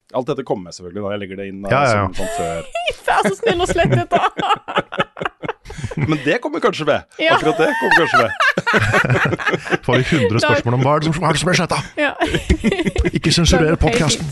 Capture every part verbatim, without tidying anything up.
Alt dette kommer med selvfølgelig da, jeg legger det inn da, Ja, ja, ja. som sånn før. Vær så snill og slett dette. Men det kommer kanskje med. Ja. Akkurat det kommer kanskje med. Får vi hundre spørsmål om hva er det som, hva er det som er sletta? Ja. Ikke sensurer podcasten.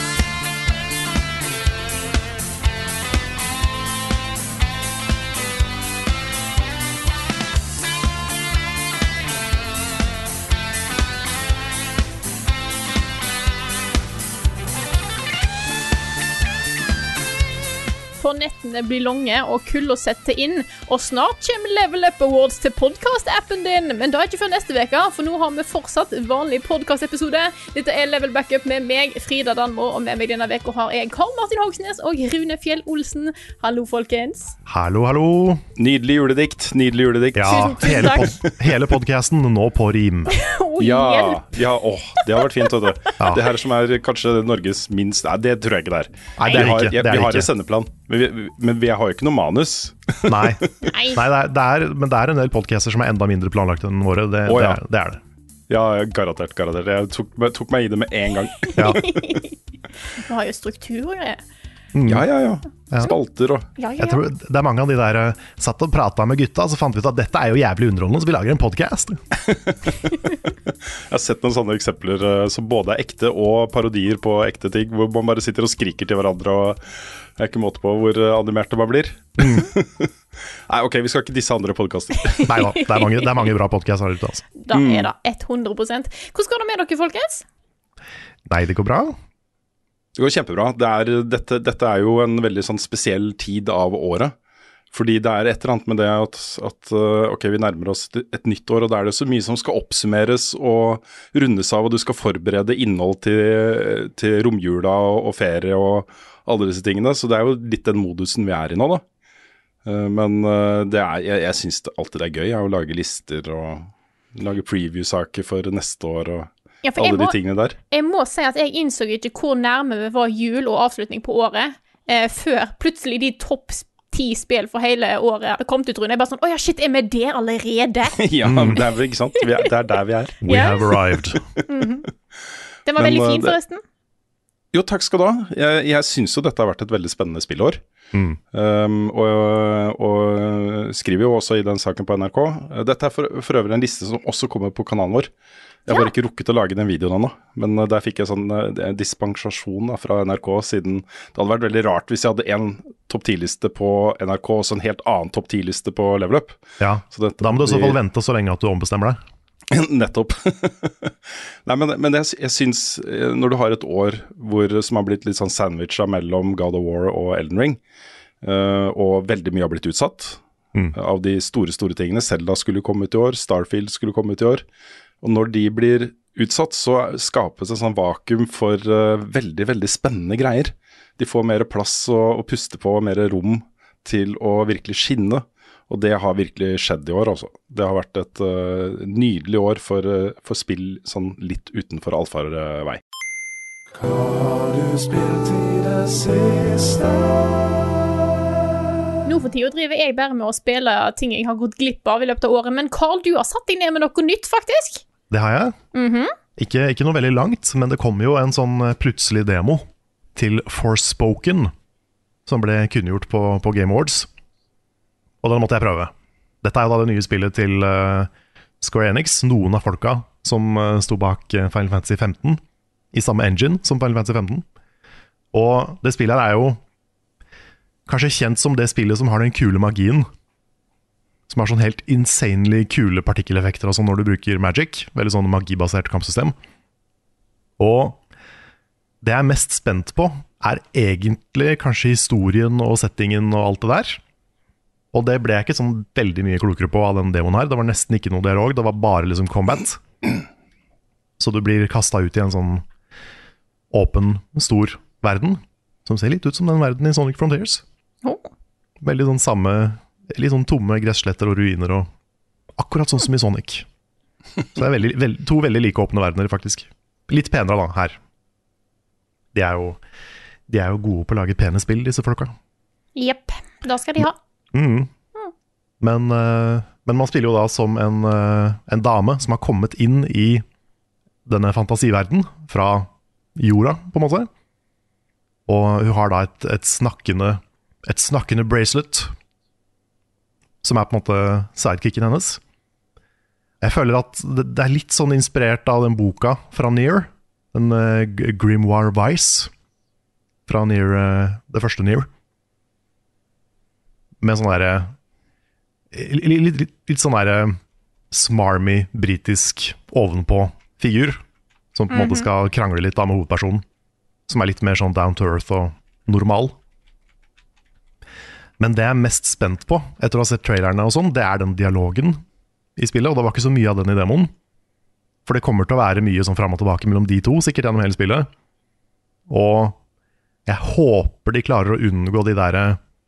For nettene blir lange og kulda setter inn, og snart kommer Level Up Awards til podcast-appen din. Men da er ikke før neste veka, for nå har vi fortsatt vanlig podcast-episode. Dette er Level Backup med meg, Frida Danmo, og med meg denne veka har jeg Karl Martin Hogsnes og Rune Fjell Olsen. Hallo, folkens. Hallo, hallo. Nydelig juledikt, nydelig juledikt. Ja, Tusen, tusen hele, takk. pod hele podcasten nå på rim. Oh, Ja, hjelp. ja, åh, det har vært fint, vet du. Ja. Det her som er kanskje Norges minst, nei, det tror jeg ikke det er. Nei, det er vi har, ikke, jeg, det er vi har ikke. en sendeplan, men vi, men vi har jo ikke noe manus. Nei, Nei. Nei det, er, det er, men det er en del podcaster som er enda mindre planlagt enn våre. Det, Å, det, ja. er, det er det. Ja, garantert, garantert. Jeg tok, tok meg i det med en gang. Ja. Vi har jo struktur og greier. Ja, ja, ja. Ja. Spalter og... Ja, ja, Jeg tror det er mange av de der eh, satt og pratet med gutta, så fant vi ut at dette er jo jævlig underholdende, så vi lager en podcast. Jeg har sett noen sånne eksempler eh, som både er ekte og parodier på ekte ting, hvor man bare sitter og skriker til hverandre, og det er ikke måte på hvor eh, animerte man blir. Nei, ok, vi skal ikke disse andre podcaster. Nei da, det er mange, det er mange bra podcaster her ute, altså. Da er det hundre prosent. Hvordan går det med dere, folkens? Nei, det går bra. Det går kjempebra. Det er, dette, dette er jo en veldig sånn spesiell tid av året. Fordi det er et eller annet med det at, at ok, vi nærmer oss et nytt år, og da er det så mye som skal oppsummeres og rundes av, og du skal forberede innhold til, til romjula og, og ferie og alle disse tingene. Så det er jo litt den modusen vi er i nå, da. Men det er, jeg, jeg synes det alltid er gøy å lage lister og lage preview-saker for neste år og Ja, for alle jeg må, de tingene der. jeg må si at jeg innså ikke hvor nærme vi var jul og avslutning på året, eh, før plutselig de topp ti spill for hele året hadde kommet ut, Rune. Jeg bare sånn, åja, shit, er vi der allerede? Ja, det er vel ikke sant? Vi er, det er der vi er. We Ja. have arrived. Den var Men, veldig uh, fin, det- forresten. Jo, takk skal du ha. Jeg, jeg synes jo dette har vært et veldig spennende spillår. Mm. Um, og, og skriver jo også i den saken på N R K. Dette er for, for øvrig en liste som også kommer på kanalen vår. Jeg har bare ikke rukket å lage den videoen ennå, men uh, der fikk jeg sånn uh, dispensasjon da, fra N R K, siden det hadde vært veldig rart hvis jeg hadde en topp ti-liste på N R K og så en helt annen topp ti-liste på Level Up. Ja, Så dette, da må du i så fall vente så lenge at du ombestemmer deg. Nettopp. Nei, men, men jeg, jeg syns eh, når du har et år hvor, som har blitt litt sånn sandwicha mellom God of War og Elden Ring, eh, og veldig mye har blitt utsatt Mm. av de store, store tingene. Zelda skulle komme ut i år, Starfield skulle komme ut i år. Og når de blir utsatt, så skapes en sånn vakuum for eh, veldig, veldig spennende greier. De får mer plass å, å puste på, mer rom til å virkelig skinne. Og det har virkelig skjedd i år, altså. Det har vært et uh, nydelig år for, uh, for spill sånn litt utenfor allfarvei. Hva har du spilt i det siste? Nå for tida driver jeg bare med å spille ting jeg har gått glipp av i løpet av året, men Karl, du har satt deg ned med noe nytt, faktisk. Det har jeg. Mhm. Ikke, ikke noe veldig langt, men det kom jo en sånn eh, plutselig demo til Forspoken, som ble kunngjort på, på Game Awards. Og den måtte jeg prøve. Dette er jo da det nye spillet til uh, Square Enix, noen av folka som uh, sto bak uh, Final Fantasy femten, i samme engine som Final Fantasy femten. Og det spillet her er jo kanskje kjent som det spillet som har den kule magien, som har sånn helt insanely kule partikkeleffekter og sånn når du bruker Magic, veldig sånn magibasert kampsystem. Og det jeg er mest spent på er egentlig kanskje historien og settingen og alt det der. Og det ble jeg ikke sånn veldig mye klokere på av den demoen her. Det var nesten ikke noe dialog, det var bare liksom combat. Så du blir kastet ut i en sånn åpen, stor verden, som ser litt ut som den verden i Sonic Frontiers. Oh. Veldig sånn samme, litt sånn tomme gressletter og ruiner, og akkurat sånn som i Sonic. Så det er veldig, veld, to veldig like åpne verdener, faktisk. Litt penere da, her. De er jo, de er jo gode på å lage pene spill, disse folka. Jepp, da skal de ha. Mm. Men, uh, men man spiller jo da som en, uh, en dame som har kommet inn i denne fantasiverden fra jorda, på en måte. Og hun har da et, et, snakkende, et snakkende bracelet, som er på en måte sidekicken hennes. Jeg føler at det, det er litt sånn inspirert av den boka fra Nier, den uh, Grimoire Vice, fra Nier, uh, det første Nier. Med sånn der, litt, litt, litt, litt sånn der smarmy, britisk ovenpå figur, som på en måte skal krangle litt da med hovedpersonen, som er litt mer sånn down to earth og normal. Men det jeg er mest spent på, etter å ha sett trailerne og sånn, det er den dialogen i spillet, og det var ikke så mye av den i demoen. For det kommer til å være mye sånn fram og tilbake mellom de to, sikkert gjennom hele spillet. Og jeg håper de klarer å unngå de der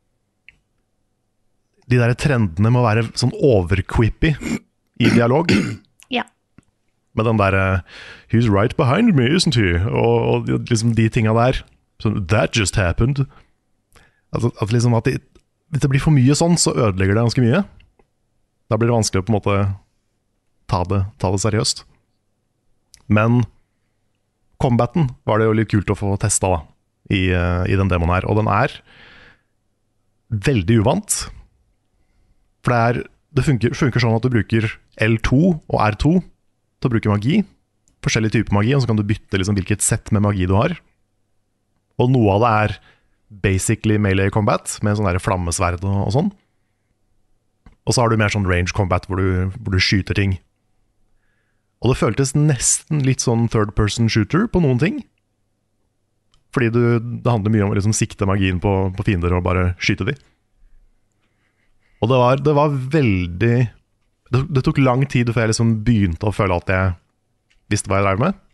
de der trendene med å være sånn overquippy i dialog. Ja. Med den der he's right behind me, isn't he? Og, og liksom de tingene der. Sånn, that just happened. Altså, at liksom at det, hvis det blir for mye sånn, så ødelegger det ganske mye. Da blir det vanskelig å på en måte ta det, ta det seriøst. Men combaten var det jo litt kult å få testa da, i, i den demoen her. Og den er veldig uvant. For det, er, det funker, funker sånn at du bruker L to og R to til å bruke magi. Forskjellige typer magi, og så kan du bytte liksom hvilket sett med magi du har. Og noe av det er basically melee combat, med sånn der flammesverd og, og sånn. Og så har du mer sånn range combat, hvor du, hvor du skyter ting. Og det føltes nesten litt sånn third person shooter på noen ting. Fordi du, det handler mye om å liksom sikte magien på, på fiender og bare skyte de. Og det var, det var veldig det, det tok lang tid før jeg liksom begynte å føle at jeg visste hva jeg drev med.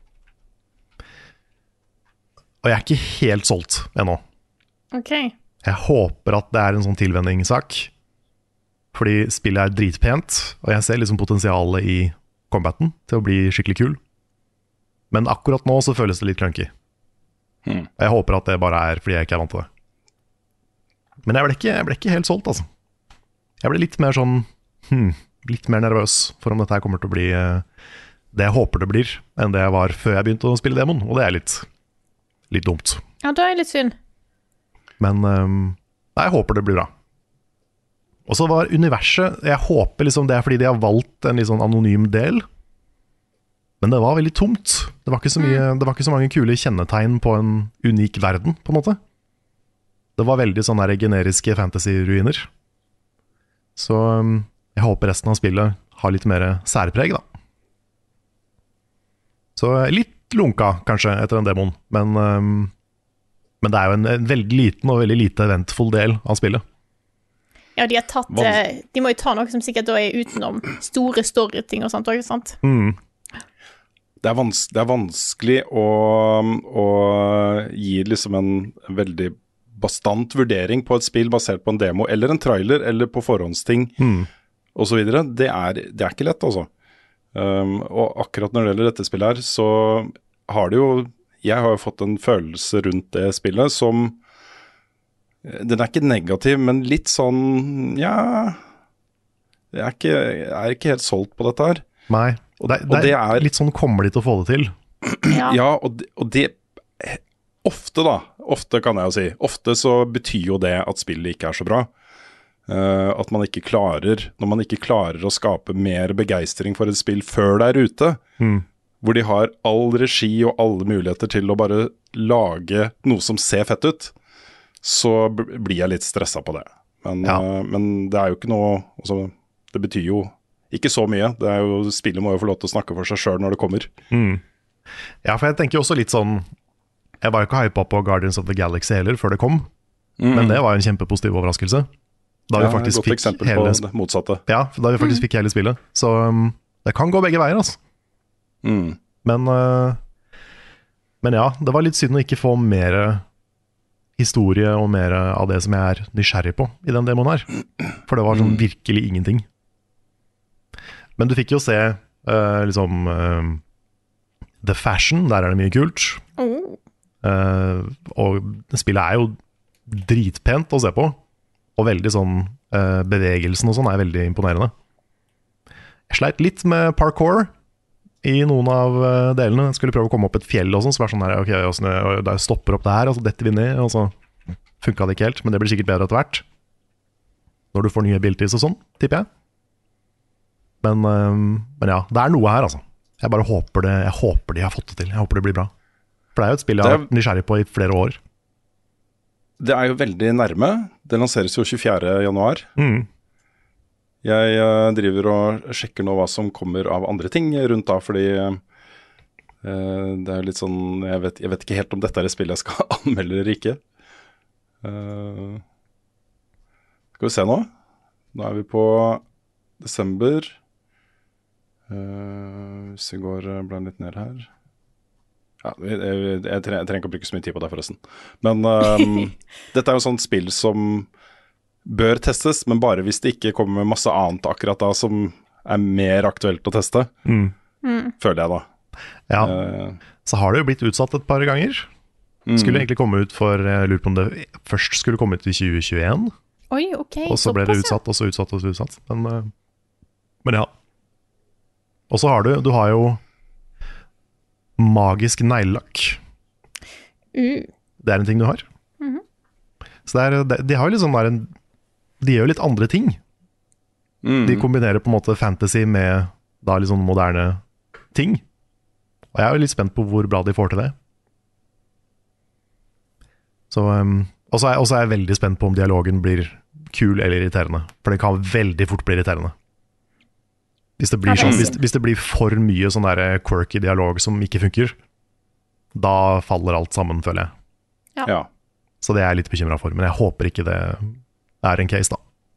Og jeg er ikke helt solgt ennå. Ok. Jeg håper at det er en sånn tilvenningssak. Fordi spillet er dritpent, og jeg ser liksom potensialet i combaten til å bli skikkelig kul. Men akkurat nå så føles det litt clunky. Hmm. Jeg håper at det bare er fordi jeg ikke er vant til det. Men jeg ble ikke, jeg ble ikke helt solgt, altså. Jeg ble litt mer sånn hmm, litt mer nervøs for om dette her kommer til å bli uh, det jeg håper det blir, enn det jeg var før jeg begynte å spille demon. Og det er litt, litt dumt. Ja, det er litt synd. Men um, nei, jeg håper det blir bra. Og så var universet, jeg håper liksom det er fordi de har valgt en litt sånn anonym del. Men det var veldig tomt. Det var ikke så mye, det var ikke så mange kule kjennetegn på en unik verden, på en måte. Det var veldig sånne der generiske fantasy-ruiner. Så um, jeg håper resten av spillet har litt mer særpreg, da. Så litt lunka, kanskje, etter den demoen. Men, um, men det er jo en, en veldig liten og veldig lite eventfull del av spillet. Ja, de har tatt eh, de må jo ta noe som sikkert da er utenom store story-ting og sånt, ikke sant? Mm. Det er, vans det er vanskelig å, å gi liksom en veldig bastant vurdering på et spill basert på en demo, eller en trailer, eller på forhåndsting, mm. og så videre. Det er, det er ikke lett, altså. Um, og akkurat når det gjelder dette spillet her, så har det jo, jeg har jo fått en følelse rundt det spillet som, den er ikke negativ, men litt sånn, ja, jeg er ikke, jeg er ikke helt solgt på dette her. Nei, og det, det, og det er litt sånn, kommer de til å få det til? Ja, ja og, det, og det ofte da, ofte kan jeg jo si, ofte så betyr jo det at spillet ikke er så bra. Uh, at man ikke klarer, når man ikke klarer å skape mer begeistring for et spill før det er ute, mm. hvor de har all regi og alle muligheter til å bare lage noe som ser fett ut, så blir jeg litt stresset på det. Men, ja. uh, men det er jo ikke noe, altså, det betyr jo ikke så mye. Det er jo, spillet må jo få lov til å snakke for seg selv når det kommer. Mm. Ja, for jeg tenker jo også litt sånn, jeg var jo ikke hypet på Guardians of the Galaxy heller før det kom, mm. men det var jo en kjempepositiv overraskelse. Da vi ja, faktisk godt fikk eksempel hele, på det motsatte. Ja, da vi faktisk mm. fikk hele spillet. Så um, det kan gå begge veier, altså. Mm. Men, uh, men ja, det var litt synd å ikke få mer historie og mer av det som jeg er nysgjerrig på i den demoen her. For det var sånn mm. virkelig ingenting. Men du fikk jo se uh, liksom uh, The Fashion, der er det mye kult. Mm. Uh, og spillet er jo dritpent å se på. Og veldig sånn uh, bevegelsen og sånn er veldig imponerende. Jeg sleit litt med parkour. i noen av eh, delene. Jeg skulle prøve å komme opp et fjell og sånn, så var det sånn her, ok, hvordan jeg, og der stopper opp det her, og så detter vi ned, og så funket det ikke helt, men det blir sikkert bedre etter hvert. Når du får nye abilities og sånn, tipper jeg. Men, eh, men ja, det er noe her, altså. Jeg bare håper det, jeg håper de har fått det til. Jeg håper det blir bra. For det er jo et spill jeg har vært nysgjerrig på i flere år. Det er jo veldig nærme. Det lanseres jo tjuefjerde januar. Mm. Jeg uh, driver og sjekker nå hva som kommer av andre ting rundt da, fordi uh, det er litt sånn, jeg vet, jeg vet ikke helt om dette er et spill jeg skal anmelde eller ikke. Uh, skal vi se nå. Nå er vi på desember. Uh, hvis vi går blant litt ned her. Ja, jeg, jeg, jeg, trenger, jeg trenger ikke å bruke så mye tid på det forresten. Men um, dette er jo sånt spill som bør testes, men bare hvis det ikke kommer med masse annet akkurat da som er mer aktuelt å teste, Mm. Mm. føler jeg da. Ja, Uh, så har det jo blitt utsatt et par ganger. mm. Skulle egentlig komme ut for, jeg lurer på om det først skulle komme ut i tjue tjueen, Oi, ok. og så ble det såpass, ja. utsatt, og så utsatt, og så utsatt. Men, eh, men ja. Og så har du, du har jo magisk neglelakk. Uh. Det er en ting du har. Mhm. Så det er, de, de har jo litt sånn der en, de gjør jo litt andre ting. Mm. De kombinerer på en måte fantasy med da litt sånn moderne ting. Og jeg er jo litt spent på hvor bra de får til det. Så, um, og så er, og så er jeg veldig spent på om dialogen blir kul eller irriterende. For det kan veldig fort bli irriterende. Hvis det blir, Ja, det er sånn, synd. hvis, hvis det blir for mye sånn der quirky dialog som ikke funker, da faller alt sammen, føler jeg. Ja. Så det er jeg litt bekymret for. Men jeg håper ikke det er en case, da.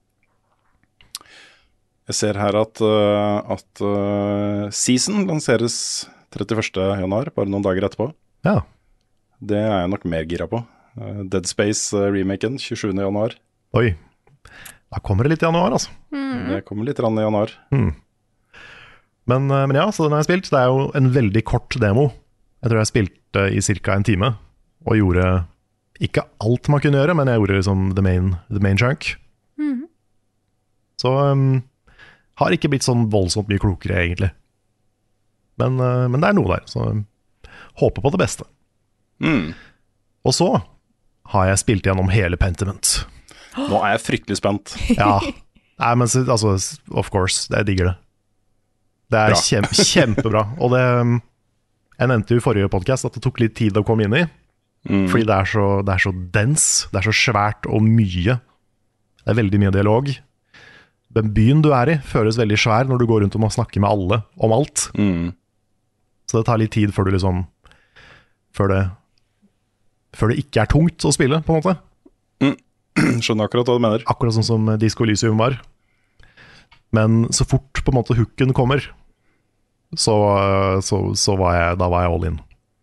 Jeg ser her at, uh, at uh, Season lanseres trettiførste januar, bare noen dager etterpå. Ja, Det er jeg nok mer gira på. Uh, Dead Space-remaken tjuesjuende januar. oi. Da kommer det litt i januar, altså. Mm. Det kommer litt rann i januar. Mm. Men, eh, men ja, så den har jeg spilt. Det er jo en veldig kort demo. Jeg tror jeg spilte i cirka en time, og gjorde ikke alt man kunne gjøre, men jeg gjorde liksom the main, the main chunk. Mhm. Så um, har ikke blitt sånn voldsomt mye klokere, egentlig. Men, eh, men det er noe der, så um, håper på det beste. Mm. Og så har jeg spilt gjennom hele Pentiment. Nå er jeg fryktelig spent. Ja, nei, men så- altså, of course, jeg digger det. Det er Bra. kjem, kjempebra. Og det, um, jeg nevnte jo i forrige podcast at det tok litt tid å komme inn i, Mm. fordi det er, så, det er så dens, det er så svært og mye. Det er veldig mye dialog. Den byen du er i føles veldig svær når du går rundt og må snakke med alle om alt. Mm. Så det tar litt tid før du liksom Før det Før det ikke er tungt å spille, på en måte. Skjønner akkurat hva du mener. Akkurat sånn som Disco Elysium var. Men så fort på en måte hooken kommer, så, så, så var jeg, da var jeg all in.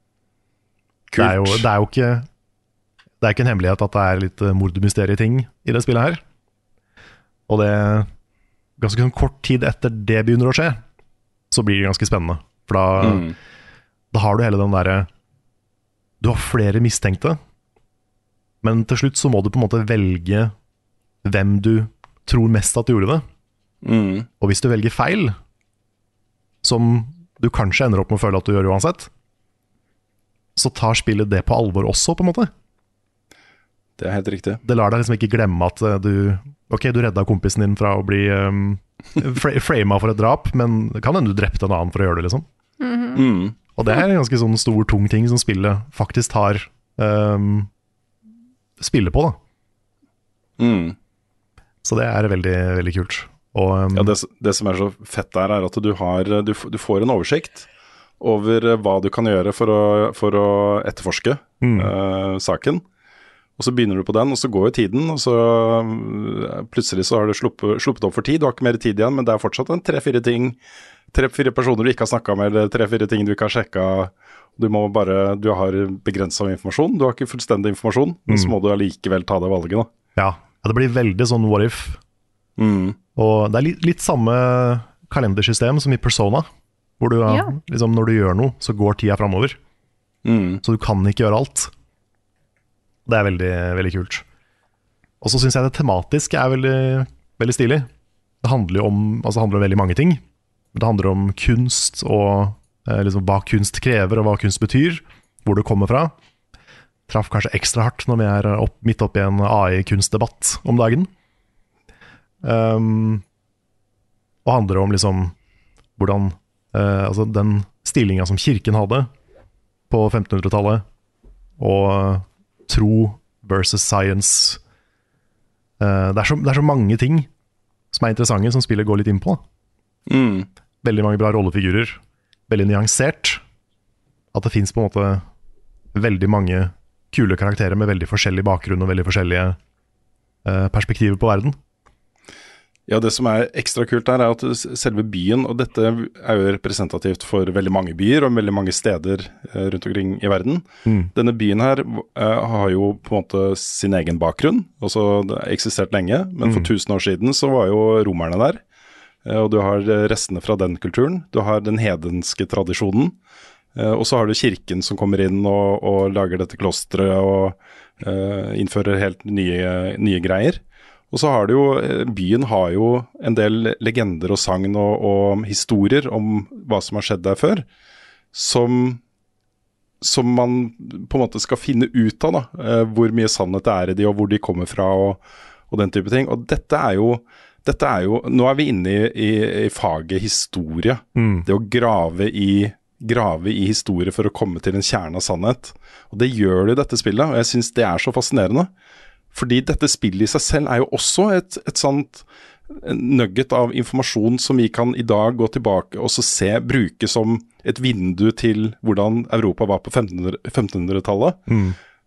Det er, jo, det er jo ikke Det er ikke en hemmelighet at det er litt mordmysterie-ting i det spillet her. Og det ganske sånn kort tid etter det begynner å skje, så blir det ganske spennende. For da, Mm. da har du hele den derre Du har flere mistenkte, men til slutt så må du på en måte velge hvem du tror mest at du gjorde det. Mm. Og hvis du velger feil, som du kanskje ender opp med å føle at du gjør uansett, så tar spillet det på alvor også, på en måte. Det er helt riktig. Det lar deg liksom ikke glemme at eh, du Ok, du redda kompisen din fra å bli um, fra- frama for et drap, men det kan hende du drepte en annen for å gjøre det, liksom. Mm. Og det er en ganske sånn stor, tung ting som spillet faktisk tar um, spiller på, da. Mm. Så det er veldig, veldig kult. Og, um, Ja, det, det som er så fett der, er at du, har, du, f- du får en oversikt over eh, hva du kan gjøre for å, for å etterforske mm, eh, saken. Og så begynner du på den, og så går jo tiden, og så eh, plutselig så har du sluppet, sluppet opp for tid. Du har ikke mer tid igjen, men det er fortsatt en tre-fire ting, tre-fire personer du ikke har snakket med, eller tre-fire ting du ikke har sjekket. Du må bare, du har begrenset informasjon, du har ikke fullstendig informasjon, men så Mm. må du allikevel ta det valget da. ja, ja, det blir veldig sånn what if. Mm. Og det er litt, litt samme kalendersystem som i Persona, hvor du, Ja. liksom, når du gjør noe, så går tida framover. Mm. Så du kan ikke gjøre alt. Det er veldig, veldig kult. Og så syns jeg det tematiske er veldig, veldig stilig. Det handler jo om, altså det handler om veldig mange ting. Det handler om kunst og eh, liksom hva kunst krever og hva kunst betyr, hvor det kommer fra. Traff kanskje ekstra hardt når vi er opp, midt oppe i en A I-kunstdebatt om dagen. Um, og handler om liksom hvordan eh, altså den stillingen som kirken hadde på femtenhundretallet, og tro versus science. Eh, det, er så, det er så mange ting som er interessante, som spillet går litt inn på. Mm. Veldig mange bra rollefigurer, veldig nyansert. At det finnes på en måte veldig mange kule karakterer med veldig forskjellig bakgrunn og veldig forskjellige eh, perspektiver på verden. Ja, det som er ekstra kult der er at selve byen, og dette er jo representativt for veldig mange byer og veldig mange steder eh, rundt omkring i verden. Mm. Denne byen her eh, har jo på en måte sin egen bakgrunn, også det har eksistert lenge, men for Mm. tusen år siden så var jo romerne der, eh, og du har restene fra den kulturen, du har den hedenske tradisjonen, eh, og så har du kirken som kommer inn og, og lager dette klostret og eh, innfører helt nye, nye greier. Og så har det jo, byen har jo en del legender og sagn og, og historier om hva som har skjedd der før, som, som man på en måte skal finne ut av da, hvor mye sannhet det er i de, og hvor de kommer fra, og, og den type ting. Og dette er jo, dette er jo nå er vi inne i, i, i faget historie, Mm. det å grave i, grave i historie for å komme til en kjerne av sannhet. Og det gjør det i dette spillet, og jeg synes det er så fascinerende. Fordi dette spillet i seg selv er jo også et, et sånt nugget av informasjon som vi kan i dag gå tilbake og så se, bruke som et vindu til hvordan Europa var på femtenhundretallet. Mm.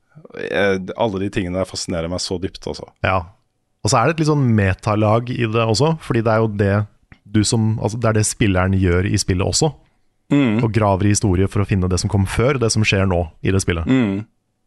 Alle de tingene der fascinerer meg så dypt, altså. Ja. Og så er det et litt sånn metalag i det også, fordi det er jo det du som, altså det er det spilleren gjør i spillet også. Mm. Og graver i historie for å finne det som kom før, det som skjer nå i det spillet. Mm.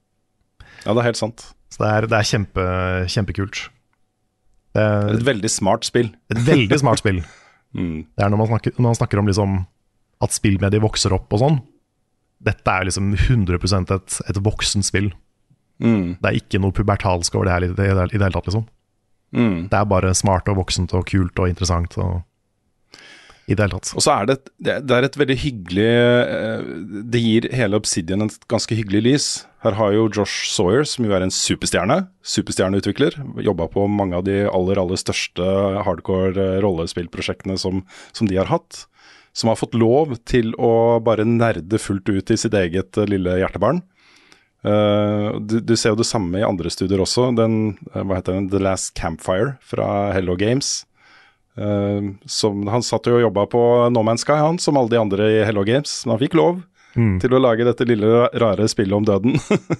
Ja, det er helt sant. Så det er, det er kjempe, kjempekult. Det er Et veldig smart spill. et veldig smart spill. Mm. Det er når man snakker, når man snakker om liksom at spillmedier vokser opp og sånn. Dette er liksom hundre prosent et, et voksent spill. Mm. Det er ikke noe pubertalsk over det her i det, i det hele tatt, liksom. Mm. Det er bare smart og voksent og kult og interessant og i det hele tatt. Og så er det, et- det det er et veldig hyggelig eh, Det gir hele Obsidian et ganske hyggelig lys. Her har jo Josh Sawyer, som jo er en superstjerne, superstjerneutvikler, jobba på mange av de aller, aller største hardcore eh, rollespillprosjektene som, som de har hatt, som har fått lov til å bare nerde fullt ut i sitt eget eh, lille hjertebarn. Eh, du, du ser jo det samme i andre studier også. Den, eh, hva heter den, The Last Campfire fra Hello Games. Uh, som, han satt jo og jobba på No Man's Sky, han, som alle de andre i Hello Games. Men han fikk lov Mm. til å lage dette lille rare spillet om døden.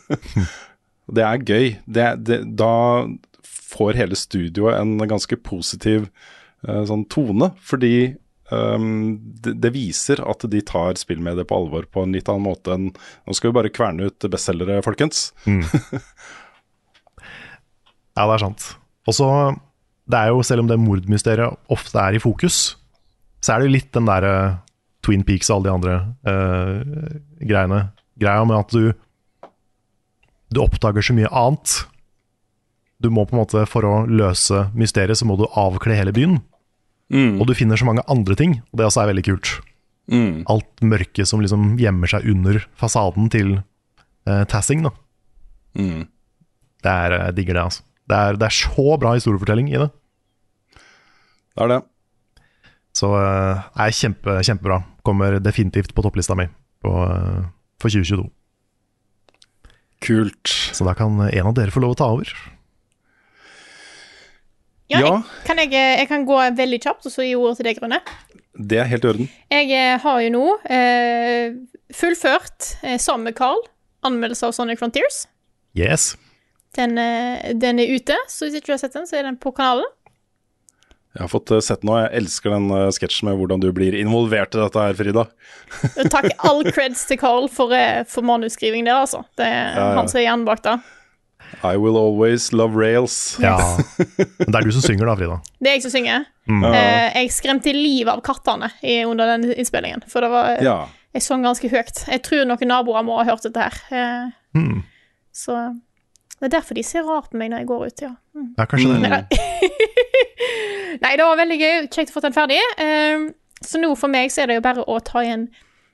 Det er gøy. Det, det, da får hele studioet en ganske positiv uh, sånn tone, fordi um, det, det viser at de tar spill med det på alvor på en litt annen måte enn nå skal vi bare kverne ut bestselgere, folkens. Mm. Ja, det er sant. Og så, det er jo, selv om det mordmysteriet ofte er i fokus, så er det jo litt den der uh, Twin Peaks og alle de andre uh, greiene. Greia med at du du oppdager så mye annet. Du må på en måte, for å løse mysteriet, så må du avkle hele byen. Mm. Og du finner så mange andre ting, og det også er veldig kult. Mm. Alt mørke som liksom gjemmer seg under fasaden til uh, Tassing, da. Mm. Det er, jeg digger det, altså. Det er, det er så bra historiefortelling i det. Det er det. Så uh, er kjempe, kjempebra. Kommer definitivt på topplista mi på, uh, for tjue tjueto. Kult. Så da kan en av dere få lov å ta over. Ja, Ja. Jeg, kan jeg, jeg kan gå veldig kjapt, og så gi ordet til deg, Rune. Det er helt i orden. Jeg eh, har jo nå eh, fullført, eh, sammen med Carl, anmeldelse av Sonic Frontiers. Yes. Den, eh, den er ute, så hvis ikke du har sett den, så er den på kanalen. Jeg har fått uh, sett nå, jeg elsker den uh, sketsjen med hvordan du blir involvert i dette her, Frida. Og takk all creds til Carl for, eh, for manusskriving der, altså. Det er Ja, ja. han som er hjernen bak da. I will always love rails. Ja. Men det er du som synger da, Frida. Det er jeg som synger. Mm. Ja. Eh, jeg skremte livet av kattene i, under den innspillingen, for det var, Ja. jeg sang ganske høyt. Jeg tror noen naboer må ha hørt dette her. Eh, Mm. så det er derfor de ser rart på meg når jeg går ut, ja. Mm. Ja, kanskje det. Nei, Nei, det var veldig gøy. Kjekt å få den ferdig. Um, så nå for meg så er det jo bare å ta igjen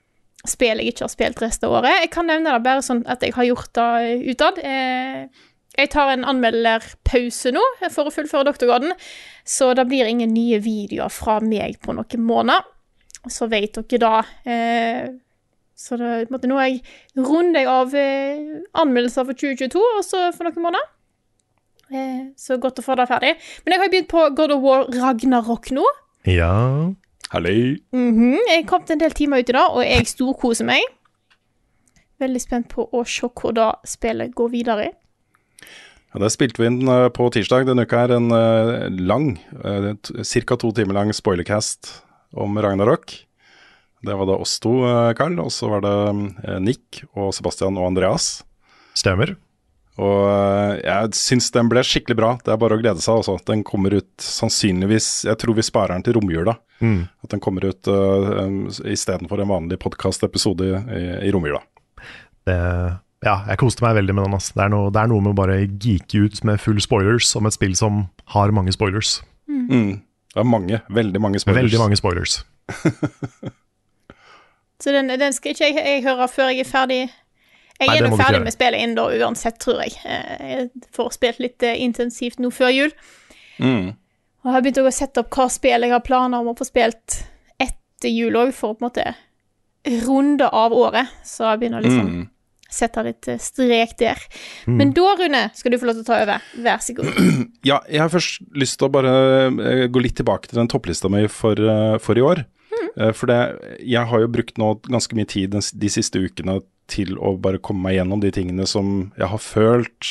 spill jeg ikke har spilt resten av året. Jeg kan nevne det bare sånn at jeg har gjort det utad. Eh, jeg tar en anmelderpause nå for å fullføre doktorgraden, så det blir ingen nye videoer fra meg på noen måneder. Så vet dere da. Eh, så det, måtte, nå jeg runder jeg av eh, anmeldelser for tjue tjueto, og så for noen måneder. Eh, så godt å få det ferdig. Men jeg har begynt på God of War Ragnarok nå. Ja. Halløy. Mhm, jeg kom til en del timer ut i dag, og jeg storkoser meg. Veldig spent på å se hvor da spillet går videre i. Ja, det spilte vi inn uh, på tirsdag denne uka her, en uh, lang, uh, cirka to timer lang spoilercast om Ragnarok. Det var da oss to, uh, Karl, og så var det uh, Nick og Sebastian og Andreas. Stemmer. Og uh, jeg synes den ble skikkelig bra. Det er bare å glede seg også. Den kommer ut sannsynligvis, jeg tror vi sparer den til romjula. Mm. At den kommer ut uh, um, i stedet for en vanlig podcast-episode i, i romjula. Det, ja, jeg koste meg veldig med den. Altså. Det, er noe, det er noe med å bare geeke ut med full spoilers om et spill som har mange spoilers. Mm. Mm. Det er mange, veldig mange spoilers. Veldig mange spoilers. Så den, den skal ikke jeg, jeg høre før jeg er ferdig. Jeg Nei, er det må nok du ikke ferdig gjøre. med spillet inn da, uansett, tror jeg. Eh, Jeg får spilt litt eh, intensivt nå før jul. Mm. Og jeg har begynt å sette opp hva spill jeg har planer om å få spilt etter jul også, for å på en måte runde av året. Så jeg begynner liksom Mm. sette litt eh, strek der. Mm. Men da, Rune, skal du få lov til å ta over. Vær så god. Ja, jeg har først lyst til å bare eh, gå litt tilbake til den topplista mi for, eh, for i år. Eh, For det, jeg har jo brukt nå ganske mye tid den, de siste ukene til å bare komme meg gjennom de tingene som jeg har følt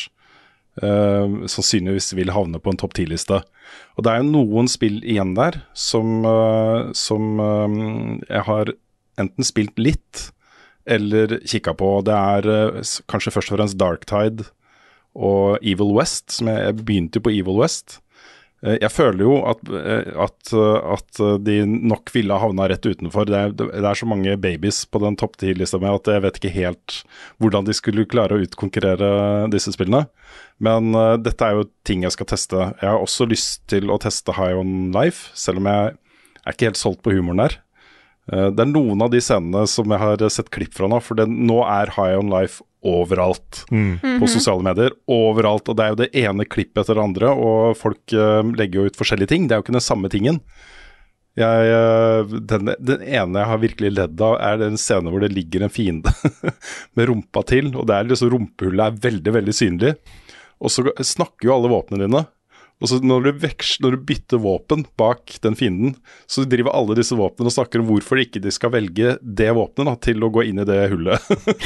eh, sannsynligvis vil havne på en topp ti-liste. Og det er jo noen spill igjen der som, eh, som eh, jeg har enten spilt litt eller kikket på. Det er eh, s- kanskje først og fremst Darktide og Evil West, som jeg, jeg begynte jo på Evil West. Eh, Jeg føler jo at, eh, at, eh, at de nok ville ha havna rett utenfor. Det er, det er så mange babies på den topp ti-lista med at jeg vet ikke helt hvordan de skulle klare å utkonkurrere disse spillene. Men eh, dette er jo ting jeg skal teste. Jeg har også lyst til å teste High On Life, selv om jeg er ikke helt solgt på humoren der. Eh, Det er noen av de scenene som jeg har sett klipp fra nå, for det, nå er High On Life overalt Mm. på sosiale medier, overalt, og det er jo det ene klippet etter det andre, og folk eh, legger jo ut forskjellige ting, det er jo ikke den samme tingen. Jeg, eh, den, den ene jeg har virkelig ledd av er den scenen hvor det ligger en fiende med rumpa til, og det er liksom rumpehullet er veldig, veldig synlig, og så snakker jo alle våpnene dine, og så når du, veks, når du bytter våpen bak den fienden, så driver alle disse våpnene og snakker om hvorfor ikke de skal velge det våpnet da, til å gå inn i det hullet.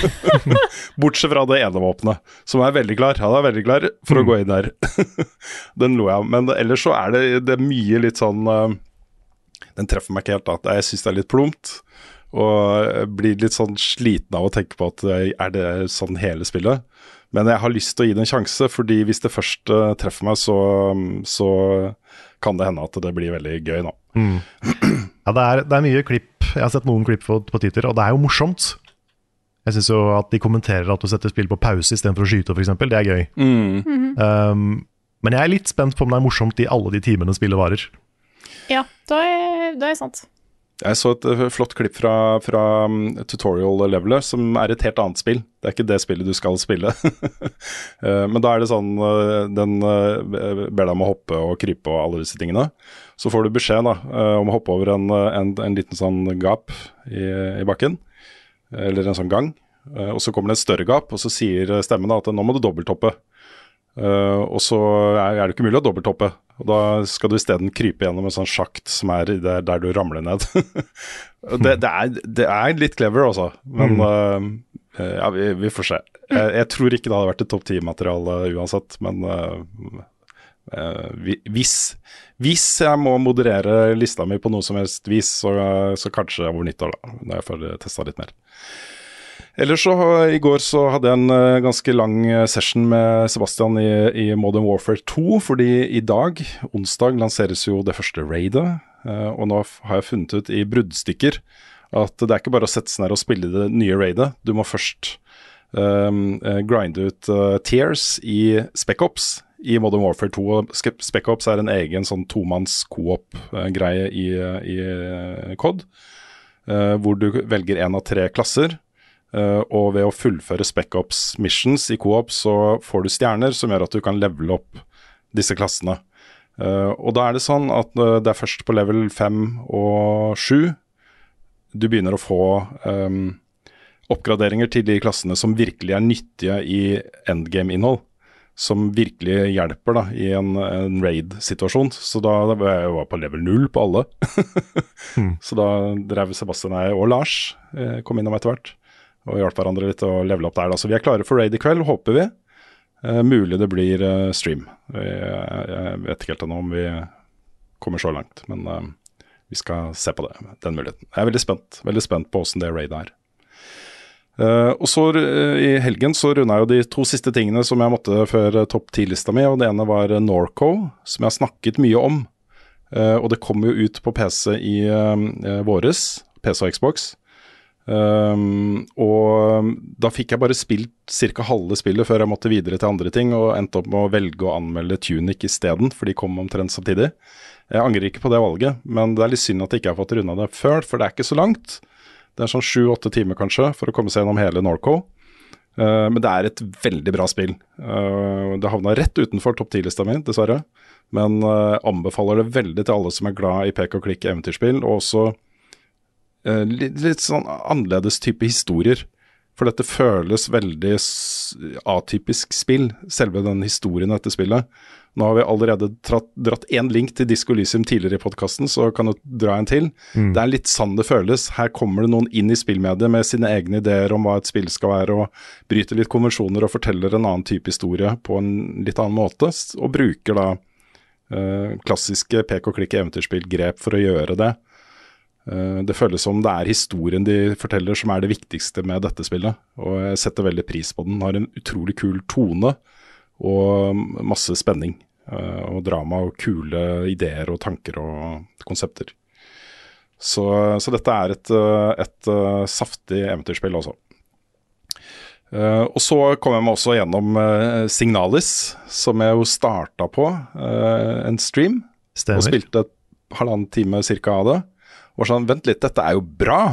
Bortsett fra det ene våpnet, som er veldig klar. Han er veldig klar for å gå inn der. Den lo jeg av. Men ellers så er det, det er mye litt sånn uh, den treffer meg ikke helt da. Jeg synes det er litt plumpt, og jeg blir litt sånn sliten av å tenke på at uh, er det sånn hele spillet? Men jeg har lyst til å gi det en sjanse, fordi hvis det først uh, treffer meg, så, så kan det hende at det blir veldig gøy nå. Mm. Ja, det er, det er mye klipp. Jeg har sett noen klipp på, på Twitter, og det er jo morsomt. Jeg synes jo at de kommenterer at du setter spill på pause i stedet for å skyte, for eksempel. Det er gøy. Mm. Um, men jeg er litt spent på om det er morsomt i alle de timene spillet varer. Ja, da er, da er sant. Jeg så et uh, flott klipp fra, fra um, tutorial-levelet, som er et helt annet spill. Det er ikke det spillet du skal spille. uh, men da er det sånn, uh, den uh, ber deg om å hoppe og krype og alle disse tingene. Så får du beskjed da, uh, om å hoppe over en, en, en liten sånn gap i, i bakken, eller en sånn gang. Uh, og så kommer det et større gap, og så sier stemmen da at nå må du dobbelttoppe. Uh, og så er, er det ikke mulig å dobbelttoppe. Og da skal du i stedet krype gjennom en sånn sjakt som er der, der du ramler ned. det, det, er, det er litt clever også, men mm. uh, ja, vi, vi får se. Jeg, jeg tror ikke det hadde vært et topp ti-materiale uansett, men uh, uh, hvis, hvis jeg må moderere lista mi på noe som helst vis, så, så kanskje over nyttår da, når jeg får testa litt mer. Ellers så, i går så hadde jeg en uh, ganske lang session med Sebastian i, i Modern Warfare to, fordi i dag, onsdag, lanseres jo det første raidet, uh, og nå har jeg funnet ut i bruddstykker at det er ikke bare å sette seg ned og spille det nye raidet, du må først um, uh, grinde ut uh, tiers i Spec Ops i Modern Warfare to, og Spec Ops er en egen sånn tomanns co-op-greie i, i uh, C O D. uh, hvor du velger en av tre klasser, uh, og ved å fullføre Spec Ops missions i co-op så får du stjerner som gjør at du kan levele opp disse klassene. Uh, og da er det sånn at uh, det er først på level fem og sju du begynner å få um, oppgraderinger til de klassene som virkelig er nyttige i endgame-innhold, som virkelig hjelper da, i en, en raid-situasjon. Så da, da var jeg på level null på alle. mm. Så da drev Sebastian og jeg og Lars eh, kom innom etter hvert, og hjalp hverandre litt å levele opp der. Da. Så vi er klare for raid i kveld, håper vi. Eh, mulig det blir eh, stream. Jeg, jeg vet ikke helt ennå om vi kommer så langt, men eh, vi skal se på det, den muligheten. Jeg er veldig spent, veldig spent på hvordan det raid er. Uh, og så uh, i helgen så rundet jeg jo de to siste tingene som jeg måtte før uh, topp ti-lista mi, og det ene var uh, Norco, som jeg har snakket mye om. Uh, og det kom jo ut på P C i uh, uh, våres, P C og Xbox. Um, og da fikk jeg bare spilt cirka halve spillet før jeg måtte videre til andre ting, og endte opp med å velge å anmelde Tunic i stedet, for de kom omtrent samtidig. Jeg angrer ikke på det valget, men det er litt synd at jeg ikke har fått rundet det før, for det er ikke så langt. Det er sånn sju-åtte timer kanskje for å komme seg gjennom hele Norco. Uh, men det er et veldig bra spill. Uh, det havna rett utenfor topp ti-lista mi, dessverre. Men uh, anbefaler det veldig til alle som er glad i pek og klikk eventyrspill, og også uh, litt, litt sånn annerledes type historier. For dette føles veldig atypisk spill, selve den historien etter spillet. Nå har vi allerede tratt, dratt en link til Disco Elysium tidligere i podcasten, så kan du dra en til. Mm. Det er litt sånn det føles. Her kommer det noen inn i spillmediet med sine egne ideer om hva et spill skal være, og bryter litt konvensjoner og forteller en annen type historie på en litt annen måte, og bruker da uh, klassiske pek og klikk eventyrspill-grep for å gjøre det. Uh, det føles som det er historien de forteller som er det viktigste med dette spillet, og jeg setter veldig pris på den. Den har en utrolig kul tone, og masse spenning, uh, og drama og kule ideer og tanker og konsepter. Så, så dette er et, et, et saftig eventyrspill også. Uh, og så kom jeg meg også gjennom uh, Signalis, som jeg jo startet på uh, en stream. Stemmer. Og spilte et halvannen time cirka av det. Og sånn, vent litt, dette er jo bra!